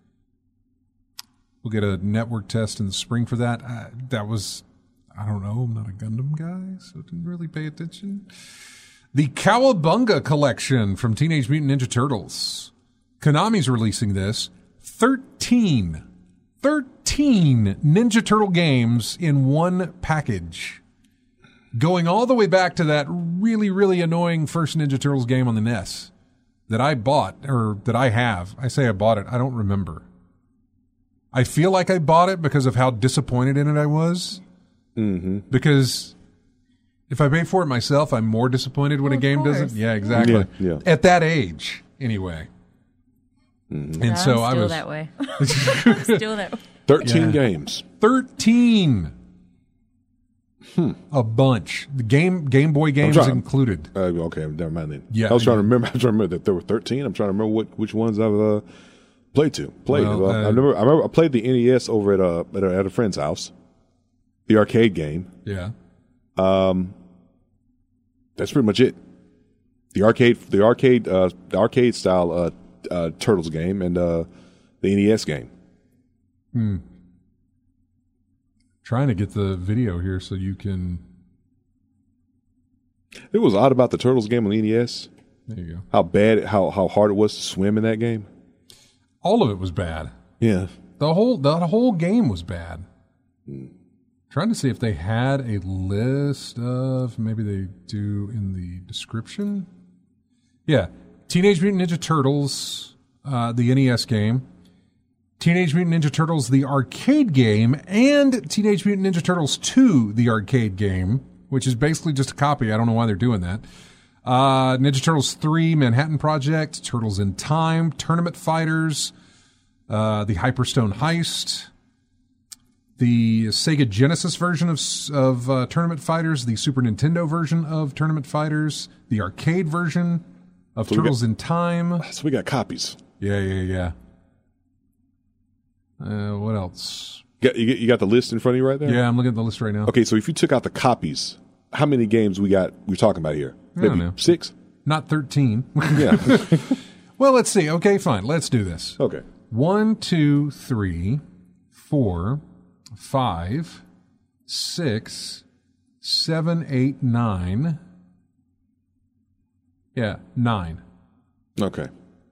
We'll get a network test in the spring for that. Uh, that was, I don't know, I'm not a Gundam guy, so I didn't really pay attention. The Cowabunga collection from Teenage Mutant Ninja Turtles. Konami's releasing this. Thirteen. Thirteen Ninja Turtle games in one package. Going all the way back to that really, really annoying first Ninja Turtles game on the N E S that I bought, or that I have. I say I bought it. I don't remember. I feel like I bought it because of how disappointed in it I was. Mm-hmm. Because if I pay for it myself, I'm more disappointed when well, a game course. doesn't. Yeah, exactly. Yeah, yeah. At that age, anyway. Mm-hmm. And I'm so still I was that way. I'm still that way. Thirteen Yeah. games. Thirteen. Hmm. A bunch. The game Game Boy games trying- included. Uh, okay, never mind then. Yeah, I was trying yeah. to remember. I was trying to remember that there were thirteen. I'm trying to remember what which ones I've uh, played to. Played. Well, Uh, uh, I remember. I remember. I played the N E S over at a at a, at a friend's house. The arcade game. Yeah. Um, that's pretty much it. The arcade, the arcade, uh, the arcade style uh, uh, Turtles game and uh, the N E S game. Hmm. Trying to get the video here so you can. It was odd about the Turtles game on the N E S. There you go. How bad, how how hard it was to swim in that game. All of it was bad. Yeah. The whole the whole game was bad. Hmm. Trying to see if they had a list of, maybe they do in the description. Yeah, Teenage Mutant Ninja Turtles, uh, the N E S game, Teenage Mutant Ninja Turtles, the arcade game, and Teenage Mutant Ninja Turtles two, the arcade game, which is basically just a copy. I don't know why they're doing that. Uh, Ninja Turtles three, Manhattan Project, Turtles in Time, Tournament Fighters, uh, the Hyperstone Heist, the Sega Genesis version of of uh, Tournament Fighters, the Super Nintendo version of Tournament Fighters, the arcade version of so Turtles got, in Time. So we got copies. Yeah, yeah, yeah. Uh, what else? Got, you, you got the list in front of you right there? Yeah, I'm looking at the list right now. Okay, so if you took out the copies, how many games we got? We're talking about here? I Maybe don't know. six? Not thirteen. Yeah. Well, let's see. Okay, fine. Let's do this. Okay. One, two, three, four, five, six, seven, eight, nine. Yeah, nine. Okay.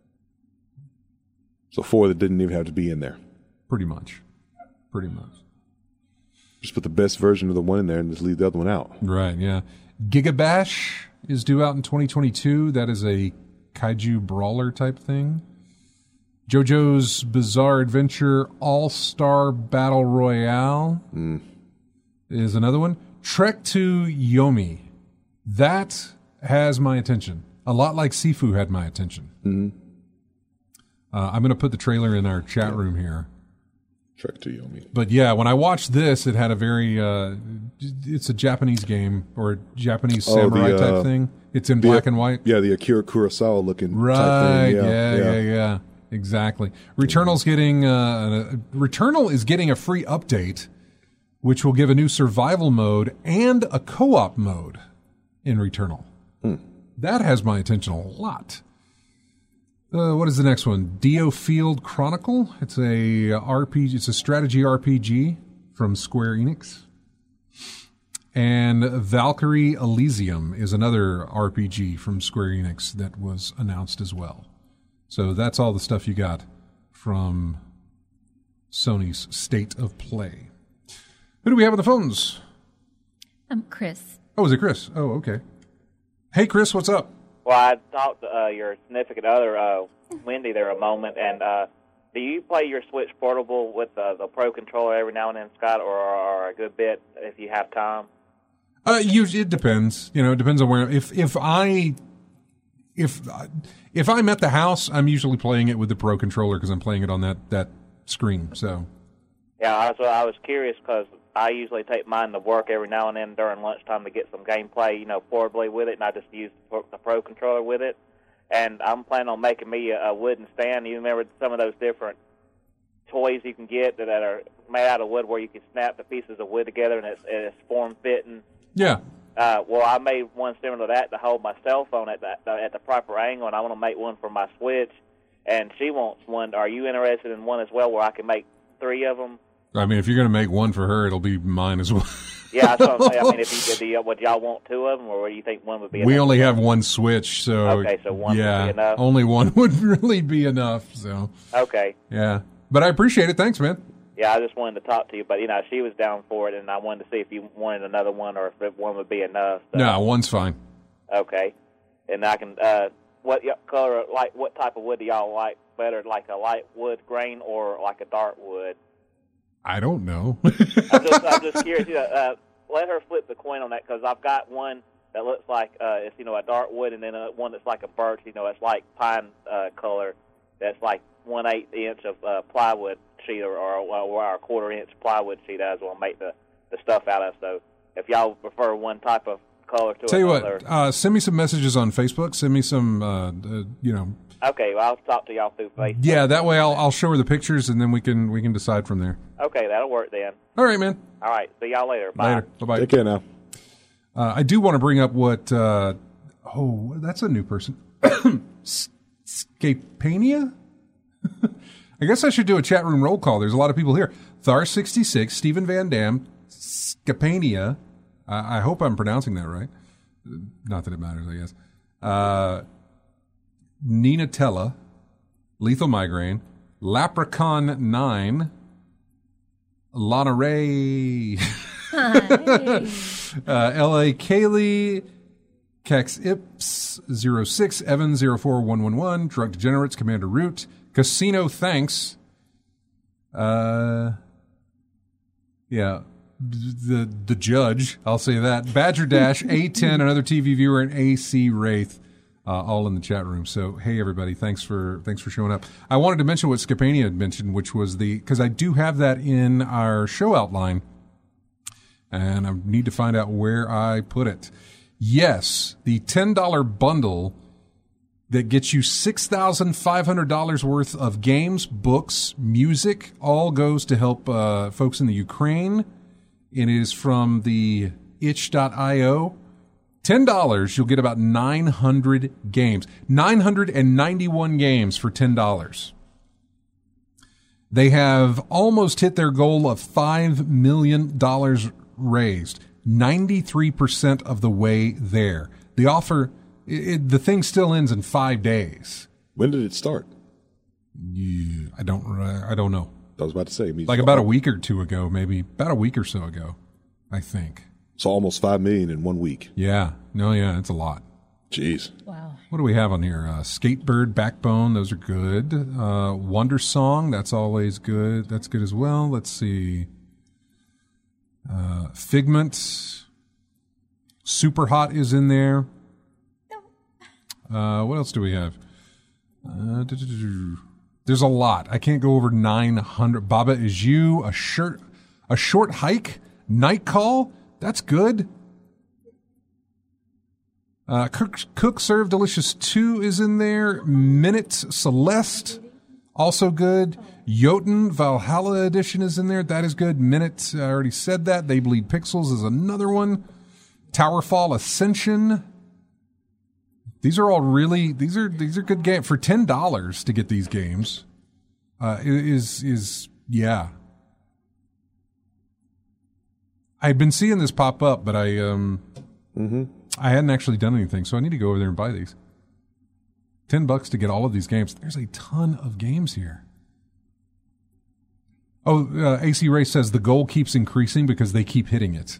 So four that didn't even have to be in there. Pretty much. Pretty much. Just put the best version of the one in there and just leave the other one out. Right, yeah. Gigabash is due out in twenty twenty-two. That is a kaiju brawler type thing. JoJo's Bizarre Adventure All-Star Battle Royale mm. is another one. Trek to Yomi. That has my attention. A lot like Sifu had my attention. Mm-hmm. Uh, I'm going to put the trailer in our chat room here. Trek to Yomi. But yeah, when I watched this, it had a very, uh, it's a Japanese game or a Japanese Oh, samurai the, uh, type thing. It's in the- black and white. Yeah, the Akira Kurosawa looking Right, type thing. yeah, yeah, yeah, exactly. Returnal's getting, uh, a, Returnal is getting a free update, which will give a new survival mode and a co-op mode in Returnal. Hmm. That has my attention a lot. Uh, what is the next one? Dio Field Chronicle. It's a R P G. It's a strategy R P G from Square Enix. And Valkyrie Elysium is another R P G from Square Enix that was announced as well. So that's all the stuff you got from Sony's State of Play. Who do we have on the phones? I'm Chris. Oh, is it Chris? Oh, okay. Hey, Chris, what's up? Well, I talked to uh, your significant other, uh, Wendy, there a moment, and uh, do you play your Switch Portable with uh, the Pro Controller every now and then, Scott, or, or a good bit if you have time? Uh, usually it depends. You know, it depends on where. If if I if if I'm at the house, I'm usually playing it with the Pro Controller because I'm playing it on that, that screen. So. Yeah, so I was curious because I usually take mine to work every now and then during lunchtime to get some gameplay, you know, portably with it, and I just use the Pro Controller with it. And I'm planning on making me a, a wooden stand. You remember some of those different toys you can get that are made out of wood where you can snap the pieces of wood together and it's, it's form-fitting? Yeah. Uh, well, I made one similar to that to hold my cell phone at the, at the proper angle, and I want to make one for my Switch. And she wants one. Are you interested in one as well where I can make three of them? I mean, if you're going to make one for her, it'll be mine as well. Yeah, that's what I'm saying. I mean, if you did, the, would y'all want two of them, or do you think one would be enough? We only have one Switch, so okay, so one yeah, would be enough. Only one would really be enough. So okay, yeah, but I appreciate it. Thanks, man. Yeah, I just wanted to talk to you, but you know, she was down for it, and I wanted to see if you wanted another one or if one would be enough. So. No, one's fine. Okay, and I can. Uh, what color? Like, what type of wood do y'all like better? Like a light wood grain or like a dark wood? I don't know. I'm, just, I'm just curious. You know, uh, let her flip the coin on that because I've got one that looks like uh, it's you know a dark wood, and then uh, one that's like a birch. You know, it's like pine uh, color. That's like one eighth inch of uh, plywood sheet, or, or, or a quarter inch plywood sheet. I was going to make the, the stuff out of. So if y'all prefer one type of color to Tell another, you what, uh, send me some messages on Facebook. Send me some, uh, uh, you know. Okay, well, I'll talk to y'all through Facebook. Yeah, that way I'll I'll show her the pictures, and then we can we can decide from there. Okay, that'll work then. All right, man. All right, see y'all later. Bye. Later. Bye-bye. Take care now. Uh, I do want to bring up what, uh, oh, that's a new person. Scapania? I guess I should do a chat room roll call. There's a lot of people here. Thar sixty-six, Stephen Van Dam, Scapania. I, I hope I'm pronouncing that right. Not that it matters, I guess. Uh, Nina Tella, Lethal Migraine, Lapracon nine, Lana Ray, uh, L A Kaylee, Cax Ips zero six, Evan zero four one one one, Drug Degenerates, Commander Root, Casino Thanks, uh, yeah, the the judge, I'll say that, Badger Dash, A ten, another T V viewer, and A C Wraith. Uh, all in the chat room. So, hey, everybody, thanks for thanks for showing up. I wanted to mention what Scapania had mentioned, which was the, because I do have that in our show outline, and I need to find out where I put it. Yes, the ten dollars bundle that gets you six thousand five hundred dollars worth of games, books, music, all goes to help uh, folks in the Ukraine. It is from the itch dot io. ten dollars, you'll get about nine hundred games. nine hundred ninety-one games for ten dollars. They have almost hit their goal of five million dollars raised. ninety-three percent of the way there. The offer, it, the thing still ends in five days. When did it start? Yeah, I don't I don't know. I was about to say. Like about a week or two ago, maybe. About a week or so ago, I think. So almost five million in one week. Yeah. No, yeah, it's a lot. Jeez. Wow. What do we have on here? Uh, Skatebird, Backbone, those are good. Uh, Wonder Song, that's always good. That's good as well. Let's see. Uh, Figment. Super Hot is in there. Uh, what else do we have? Uh, there's a lot. I can't go over nine hundred. Baba Is You, a shirt, a short hike, Night Call. That's good. Uh, Cook, Cook Serve Delicious two is in there. Minutes Celeste, also good. Jotun Valhalla Edition is in there. That is good. Minute, I already said that. They Bleed Pixels is another one. Towerfall Ascension. These are all really, these are these are good games. For ten dollars to get these games uh, is, is, yeah. I'd been seeing this pop up, but I um, Mm-hmm. I hadn't actually done anything, so I need to go over there and buy these. Ten bucks to get all of these games. There's a ton of games here. Oh, uh, A C Ray says the goal keeps increasing because they keep hitting it.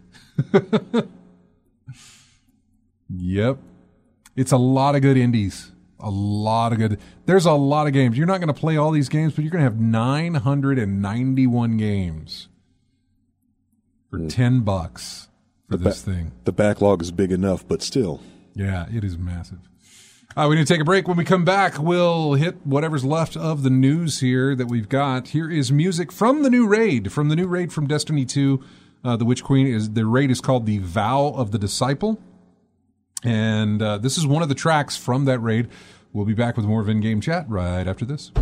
Yep. It's a lot of good indies. A lot of good. There's a lot of games. You're not going to play all these games, but you're going to have nine hundred ninety-one games for mm. ten bucks for the this ba- thing. The backlog is big enough, but still. Yeah, it is massive. Uh, we need to take a break. When we come back, we'll hit whatever's left of the news here that we've got. Here is music from the new raid, from the new raid from Destiny two. Uh, the Witch Queen is the raid is called the Vow of the Disciple, and uh, this is one of the tracks from that raid. We'll be back with more of in-game chat right after this.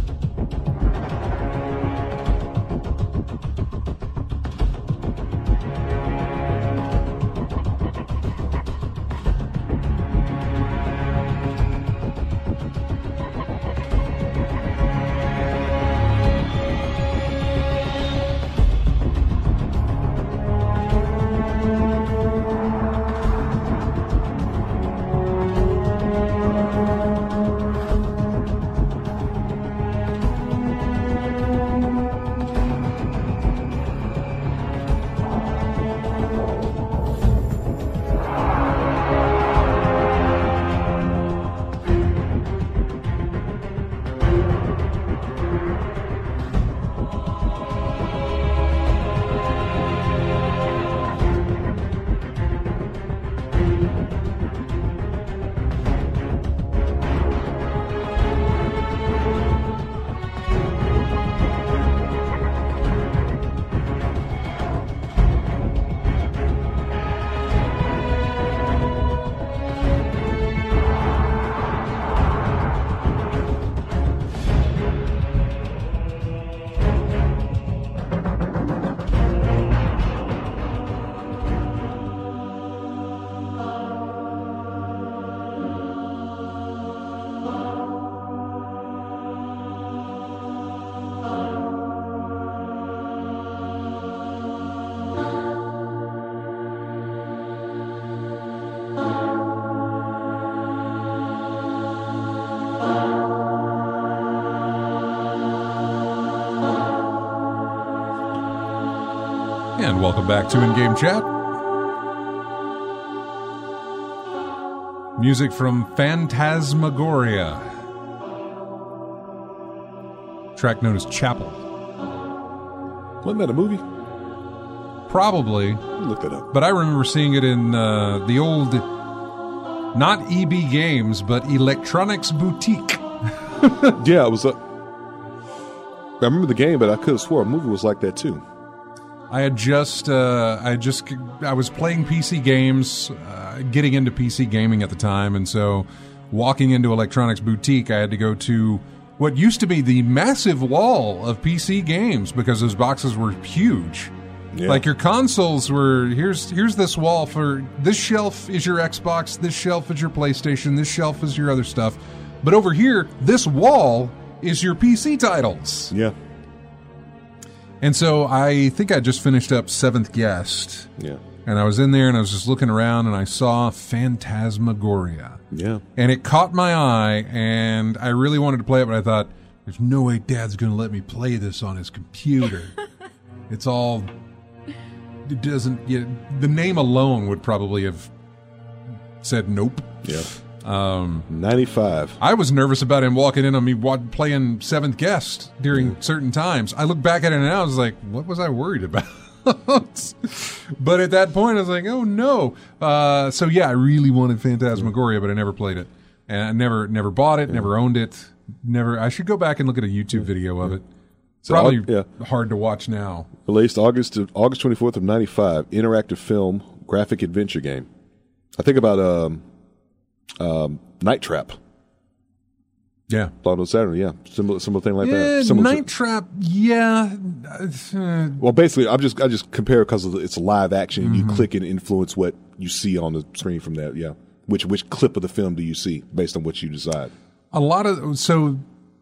And welcome back to In-Game Chat. Music from Phantasmagoria. Track known as Chapel. Wasn't that a movie? Probably. Look that up. But I remember seeing it in uh, the old, not E B Games, but Electronics Boutique. Yeah, it was a... I remember the game, but I could have swore a movie was like that too. I had just, uh, I just, I was playing P C games, uh, getting into P C gaming at the time, and so walking into Electronics Boutique, I had to go to what used to be the massive wall of P C games because those boxes were huge. Yeah. Like your consoles were, here's here's this wall for, this shelf is your Xbox, this shelf is your PlayStation, this shelf is your other stuff. But over here, this wall is your P C titles. Yeah. And so I think I just finished up Seventh Guest. Yeah. And I was in there and I was just looking around and I saw Phantasmagoria. Yeah. And it caught my eye and I really wanted to play it, but I thought, there's no way Dad's going to let me play this on his computer. It's all, it doesn't, you know, the name alone would probably have said nope. Yeah. Um, ninety-five. I was nervous about him walking in on me playing Seventh Guest during mm. certain times. I look back at it now, I was like, what was I worried about? But at that point, I was like, oh no. Uh, so yeah, I really wanted Phantasmagoria, but I never played it. And I never never bought it, yeah. never owned it. Never. I should go back and look at a YouTube video of it. It's probably so, yeah. hard to watch now. Released August of, August twenty-fourth of ninety-five, interactive film, graphic adventure game. I think about... Um, Um, Night Trap. Yeah. On Saturday, yeah. Similar, similar thing like yeah, that. Similar Night to, Trap, yeah. Uh, well, basically, I'm just I just compare because it's live action. And mm-hmm. you click and influence what you see on the screen from that. Yeah. Which which clip of the film do you see based on what you decide? A lot of so.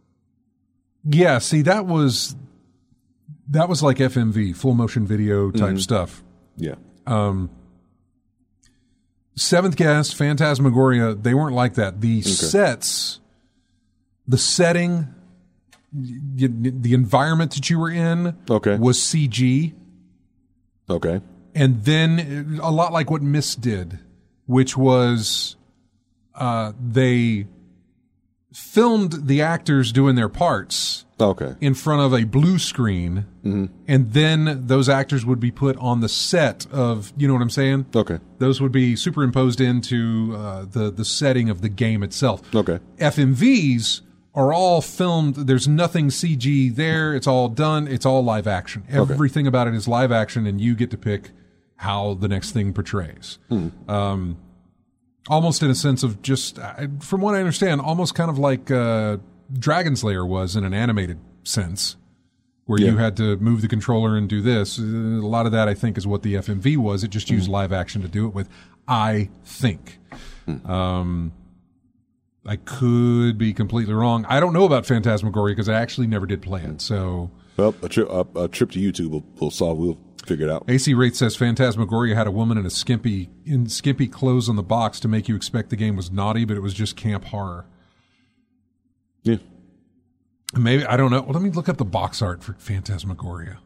Yeah. See, that was that was like F M V, full motion video type mm-hmm. stuff. Yeah. Um, Seventh Guest, Phantasmagoria, they weren't like that. The okay. sets, the setting, the, the environment that you were in okay. was C G. Okay. And then a lot like what Myst did, which was uh, they filmed the actors doing their parts okay. in front of a blue screen, mm-hmm. and then those actors would be put on the set of, you know what I'm saying? Okay. Those would be superimposed into uh, the, the setting of the game itself. Okay. F M Vs are all filmed. There's nothing C G there. It's all done. It's all live action. Everything okay. about it is live action, and you get to pick how the next thing portrays. Hmm. Um, almost in a sense of just, from what I understand, almost kind of like uh, Dragon Slayer was in an animated sense, where yeah. you had to move the controller and do this. A lot of that, I think, is what the F M V was. It just used mm. live action to do it with, I think. Mm. Um, I could be completely wrong. I don't know about Phantasmagoria because I actually never did play it. So, well, a, tri- a, a trip to YouTube will, will solve. We'll figure it out. A C Rate says Phantasmagoria had a woman in a skimpy in skimpy clothes on the box to make you expect the game was naughty, but it was just camp horror. Yeah. Maybe, I don't know. Well, let me look up the box art for Phantasmagoria.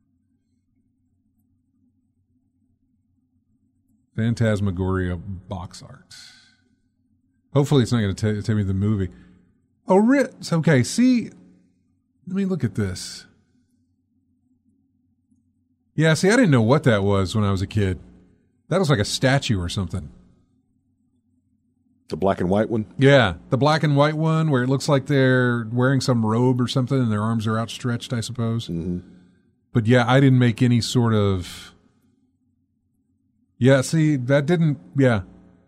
Phantasmagoria box art. Hopefully it's not going to tell me the movie. Oh, Ritz. Okay, see, let me look at this. Yeah, see, I didn't know what that was when I was a kid. That was like a statue or something. The black and white one? Yeah, the black and white one where it looks like they're wearing some robe or something and their arms are outstretched, I suppose. Mm-hmm. But yeah, I didn't make any sort of... Yeah, see, that didn't... Yeah.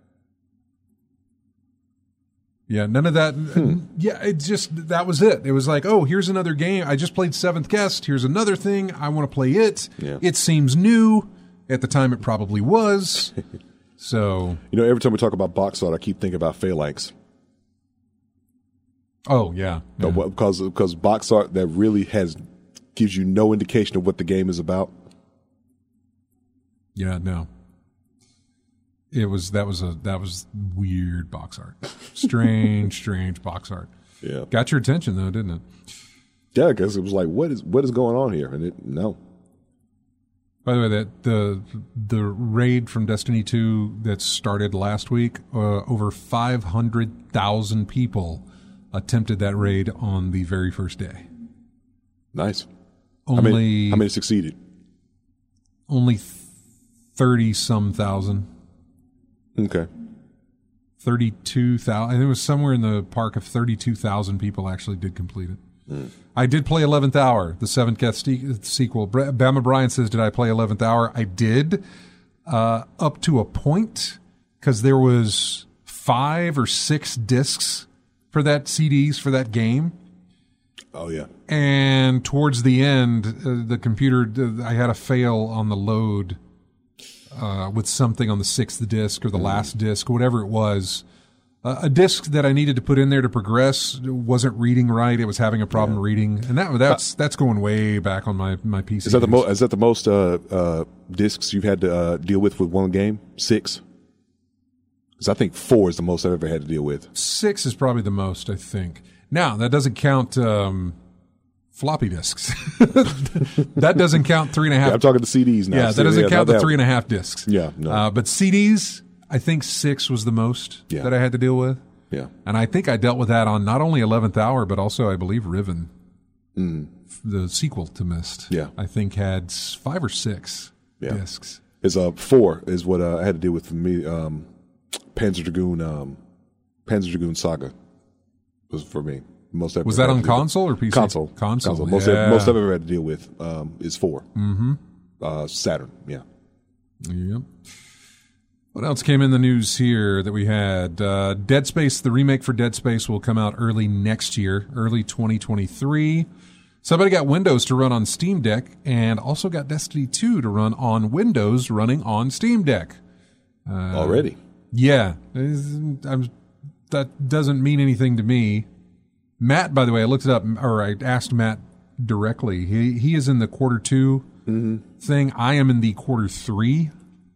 Yeah, none of that. Hmm. Yeah, it just, that was it. It was like, oh, here's another game. I just played Seventh Guest. Here's another thing. I want to play it. Yeah. It seems new. At the time, it probably was. So. You know, every time we talk about box art, I keep thinking about Phalanx. Oh, yeah. yeah. Because, because box art that really has, gives you no indication of what the game is about. Yeah, no. It was that was a that was weird box art, strange, strange box art. Yeah, got your attention though, didn't it? Yeah, because it was like, what is what is going on here? And it no. By the way, that the the raid from Destiny two that started last week, uh, over five hundred thousand people attempted that raid on the very first day. Nice. Only how many, how many succeeded? Only thirty some thousand. Okay. thirty-two thousand. I think it was somewhere in the park of thirty-two thousand people actually did complete it. Mm. I did play eleventh Hour, the Seventh Guest sequel. Bama Bryan says, did I play eleventh Hour? I did, uh, up to a point, because there was five or six discs for that, C Ds for that game. Oh, yeah. And towards the end, uh, the computer, uh, I had a fail on the load Uh, with something on the sixth disc or the mm-hmm. last disc, whatever it was. Uh, a disc that I needed to put in there to progress wasn't reading right. It was having a problem yeah. reading, and that that's that's going way back on my, my P C. Is that the most? Is that the most uh, uh, discs you've had to uh, deal with with one game? Six. Because I think four is the most I've ever had to deal with. Six is probably the most, I think. Now that doesn't count. Um, Floppy disks. That doesn't count three and a half. Yeah, I'm talking the C Ds now. Yeah, that doesn't yeah, count the that three and a half discs. Yeah, no. Uh, but C Ds, I think six was the most yeah. that I had to deal with. Yeah. And I think I dealt with that on not only eleventh Hour, but also, I believe, Riven, mm. the sequel to Myst. Yeah. I think had five or six yeah. discs. Is uh, four is what uh, I had to deal with for me. Um, Panzer Dragoon, um, Panzer Dragoon Saga was for me. Most was that on console or P C? Console. Console. console. Most, yeah. I've, most I've ever had to deal with um, is four. Mm-hmm. Uh, Saturn, yeah. Yep. What else came in the news here that we had? Uh, Dead Space, the remake for Dead Space will come out early next year, early twenty twenty-three. Somebody got Windows to run on Steam Deck and also got Destiny two to run on Windows running on Steam Deck. Uh, Already? Yeah. I'm, that doesn't mean anything to me. Matt, by the way, I looked it up, or I asked Matt directly. He he is in the quarter two mm-hmm. thing. I am in the quarter three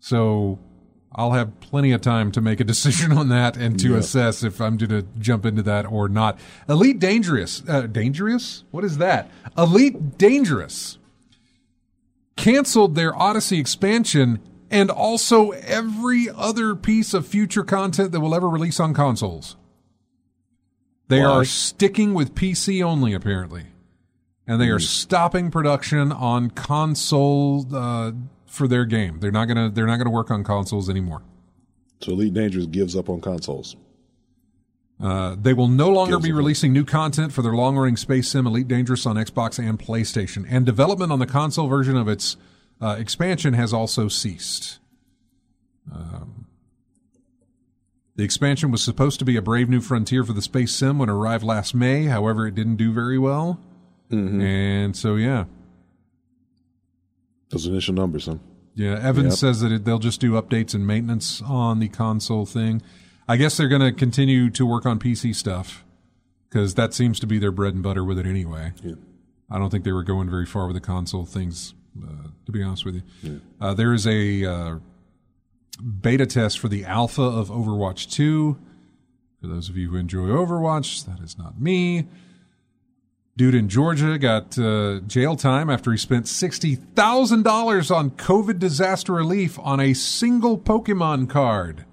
So I'll have plenty of time to make a decision on that and to Yeah. assess if I'm going to jump into that or not. Elite Dangerous. Uh, dangerous? What is that? Elite Dangerous canceled their Odyssey expansion and also every other piece of future content that will ever release on consoles. They Why? are sticking with P C only, apparently. And they are stopping production on console uh, for their game. They're not gonna. They're not gonna work on consoles anymore. So Elite Dangerous gives up on consoles. Uh, they will no longer Gives be up. releasing new content for their long-running space sim Elite Dangerous on Xbox and PlayStation. And development on the console version of its uh, expansion has also ceased. Um, the expansion was supposed to be a brave new frontier for the space sim when it arrived last May. However, it didn't do very well. Mm-hmm. And so, yeah. Those initial numbers, huh? Yeah, Evans Yep. says that it, they'll just do updates and maintenance on the console thing. I guess they're going to continue to work on P C stuff because that seems to be their bread and butter with it anyway. Yeah. I don't think they were going very far with the console things, uh, to be honest with you. Yeah. Uh, there is a uh, beta test for the alpha of Overwatch two. For those of you who enjoy Overwatch, that is not me. Dude in Georgia got uh, jail time after he spent sixty thousand dollars on COVID disaster relief on a single Pokemon card.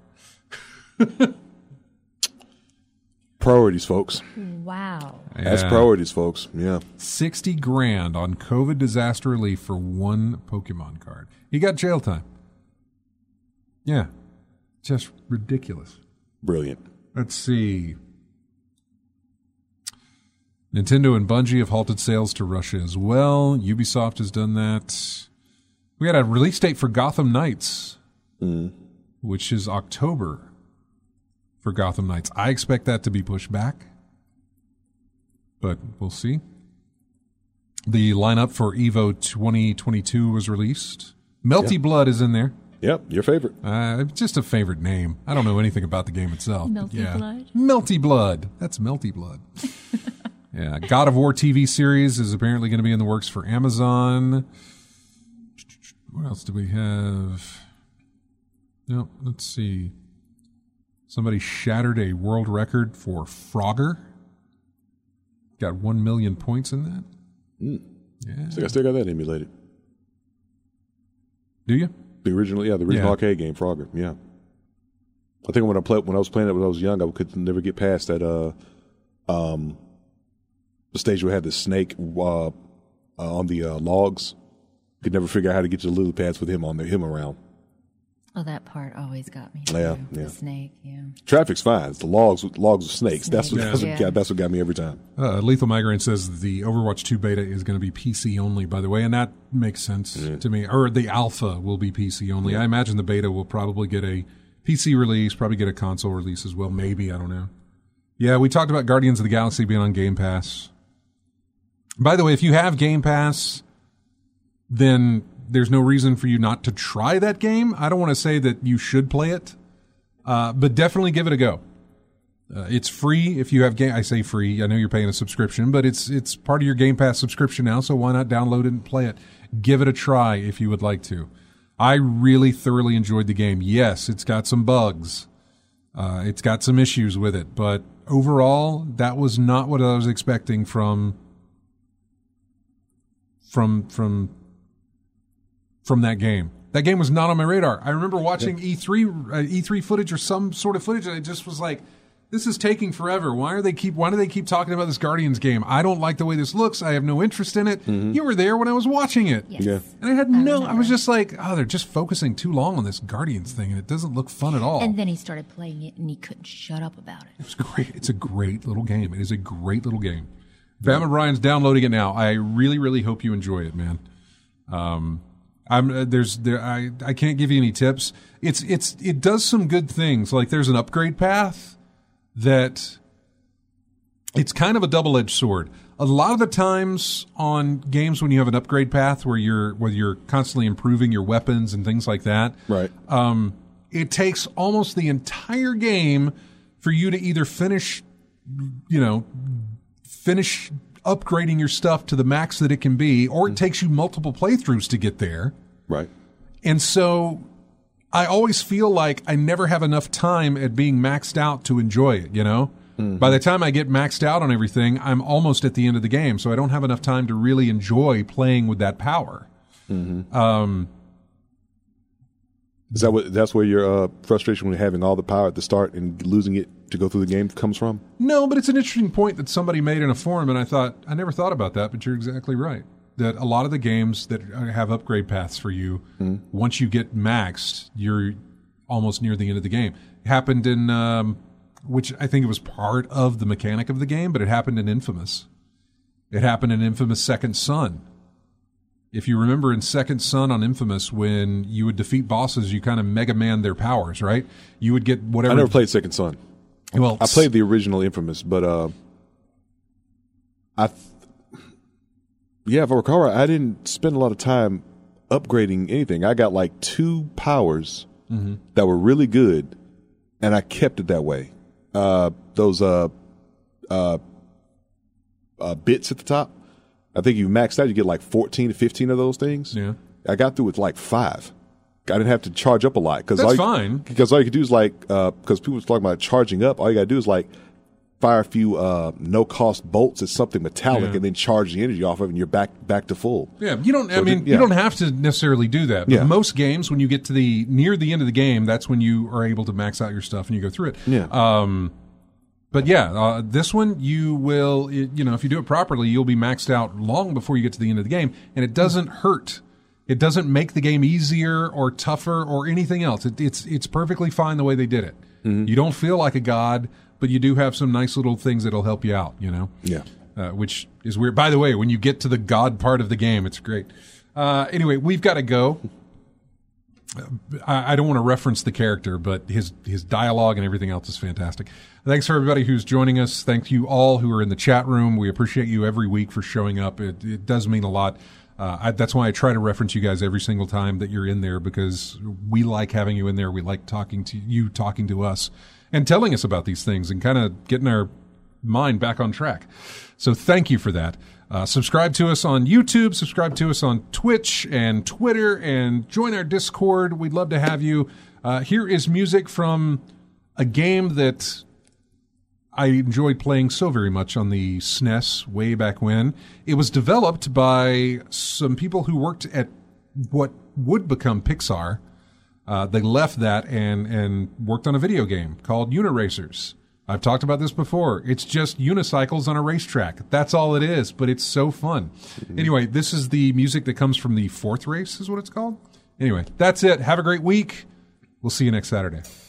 Priorities, folks. Wow. That's Yeah. priorities, folks. Yeah. sixty grand on COVID disaster relief for one Pokemon card. He got jail time. Yeah. Just ridiculous. Brilliant. Let's see. Nintendo and Bungie have halted sales to Russia as well. Ubisoft has done that. We had a release date for Gotham Knights, Mm. which is October for Gotham Knights. I expect that to be pushed back, but we'll see. The lineup for EVO twenty twenty-two was released. Melty Yeah. Blood is in there. Yep. Your favorite. Uh, just a favorite name. I don't know anything about the game itself. but Melty yeah. Blood? Melty Blood. That's Melty Blood. Yeah. God of War T V series is apparently going to be in the works for Amazon. What else do we have? No, let's see. Somebody shattered a world record for Frogger. Got one million points in that. Mm. Yeah. I think I still got that emulated. Do you? The original, yeah, the original Yeah. arcade game, Frogger. Yeah. I think when I played, when I was playing it when I was young, I could never get past that. Uh, um, the stage where I had the snake uh, uh, on the uh, logs. Could never figure out how to get to the lily pads with him on there, him around. Oh, that part always got me. Yeah, too. yeah. The snake, yeah. Traffic's fine. It's the logs, with logs with snakes. That's what, Snakes, that's, what yeah. got, that's what got me every time. Uh, Lethal Migraine says the Overwatch two beta is going to be P C only, by the way, and that makes sense to me. Or the alpha will be P C only. I imagine the beta will probably get a P C release, probably get a console release as well. Maybe, I don't know. Yeah, we talked about Guardians of the Galaxy being on Game Pass. By the way, if you have Game Pass, then there's no reason for you not to try that game. I don't want to say that you should play it, uh, but definitely give it a go. Uh, it's free if you have game. I say free. I know you're paying a subscription, but it's it's part of your Game Pass subscription now. So why not download it and play it? Give it a try if you would like to. I really thoroughly enjoyed the game. Yes, it's got some bugs. Uh, it's got some issues with it, but overall, that was not what I was expecting from from from from that game. That game was not on my radar. I remember watching E three uh, E three footage or some sort of footage, and it just was like, this is taking forever. Why are they keep Why do they keep talking about this Guardians game? I don't like the way this looks. I have no interest in it. You were there when I was watching it. Yes. Yeah. And I had no, I remember. was just like, oh, they're just focusing too long on this Guardians thing, and it doesn't look fun at all. And then he started playing it, and he couldn't shut up about it. It's great. It's a great little game. It is a great little game. Vam and Ryan's downloading it now. I really, really hope you enjoy it, man. Um, I'm uh, there's there I I can't give you any tips. It's it's it does some good things. Like there's an upgrade path that it's kind of a double-edged sword. A lot of the times on games when you have an upgrade path where you're where you're constantly improving your weapons and things like that, Right. um, it takes almost the entire game for you to either finish, you know, finish upgrading your stuff to the max that it can be, or it takes you multiple playthroughs to get there. Right. And so I always feel like I never have enough time at being maxed out to enjoy it, you know? Mm-hmm. By the time I get maxed out on everything, I'm almost at the end of the game, so I don't have enough time to really enjoy playing with that power. Mm-hmm. Um, Is that what? That's where your uh, frustration with having all the power at the start and losing it to go through the game comes from? No, but it's an interesting point that somebody made in a forum, and I thought, I never thought about that, but you're exactly right. That a lot of the games that have upgrade paths for you, mm-hmm. once you get maxed, you're almost near the end of the game. It happened in, um, which I think it was part of the mechanic of the game, but it happened in Infamous. It happened in Infamous Second Son. If you remember in Second Son on Infamous, when you would defeat bosses, you kind of Mega Man their powers, right? You would get whatever. I never played Second Son. Well, I played the original Infamous, but uh, I, th- yeah, if I recall right, I didn't spend a lot of time upgrading anything. I got like two powers mm-hmm. that were really good, and I kept it that way. Uh, those uh, uh, uh, bits at the top. I think you maxed out, you get like fourteen to fifteen of those things. Yeah. I got through with like five. I didn't have to charge up a lot. Cause That's all you, fine. Because all you could do is like, uh, because people were talking about charging up, all you got to do is like fire a few uh, no-cost bolts at something metallic yeah. and then charge the energy off of it and you're back back to full. Yeah, you don't, so I mean, yeah. you don't have to necessarily do that. But yeah. most games, when you get to the, near the end of the game, that's when you are able to max out your stuff and you go through it. Yeah. Um, But yeah, uh, this one you will, you know, if you do it properly, you'll be maxed out long before you get to the end of the game, and it doesn't hurt. It doesn't make the game easier or tougher or anything else. It, it's it's perfectly fine the way they did it. Mm-hmm. You don't feel like a god, but you do have some nice little things that'll help you out, you know? Yeah. Uh, which is weird. By the way, when you get to the god part of the game, it's great. Uh, anyway, we've got to go. I don't want to reference the character, but his his dialogue and everything else is fantastic. Thanks for everybody who's joining us. Thank you all who are in the chat room. We appreciate you every week for showing up. It, it does mean a lot. Uh, I, that's why I try to reference you guys every single time that you're in there, because we like having you in there. We like talking to you, talking to us, and telling us about these things and kind of getting our mind back on track. So thank you for that. Uh, subscribe to us on YouTube, subscribe to us on Twitch and Twitter, and join our Discord. We'd love to have you. Uh, here is music from a game that I enjoyed playing so very much on the S N E S way back when. It was developed by some people who worked at what would become Pixar. Uh, they left that and, and worked on a video game called Uniracers. I've talked about this before. It's just unicycles on a racetrack. That's all it is, but it's so fun. Mm-hmm. Anyway, this is the music that comes from the fourth race, is what it's called. Anyway, that's it. Have a great week. We'll see you next Saturday.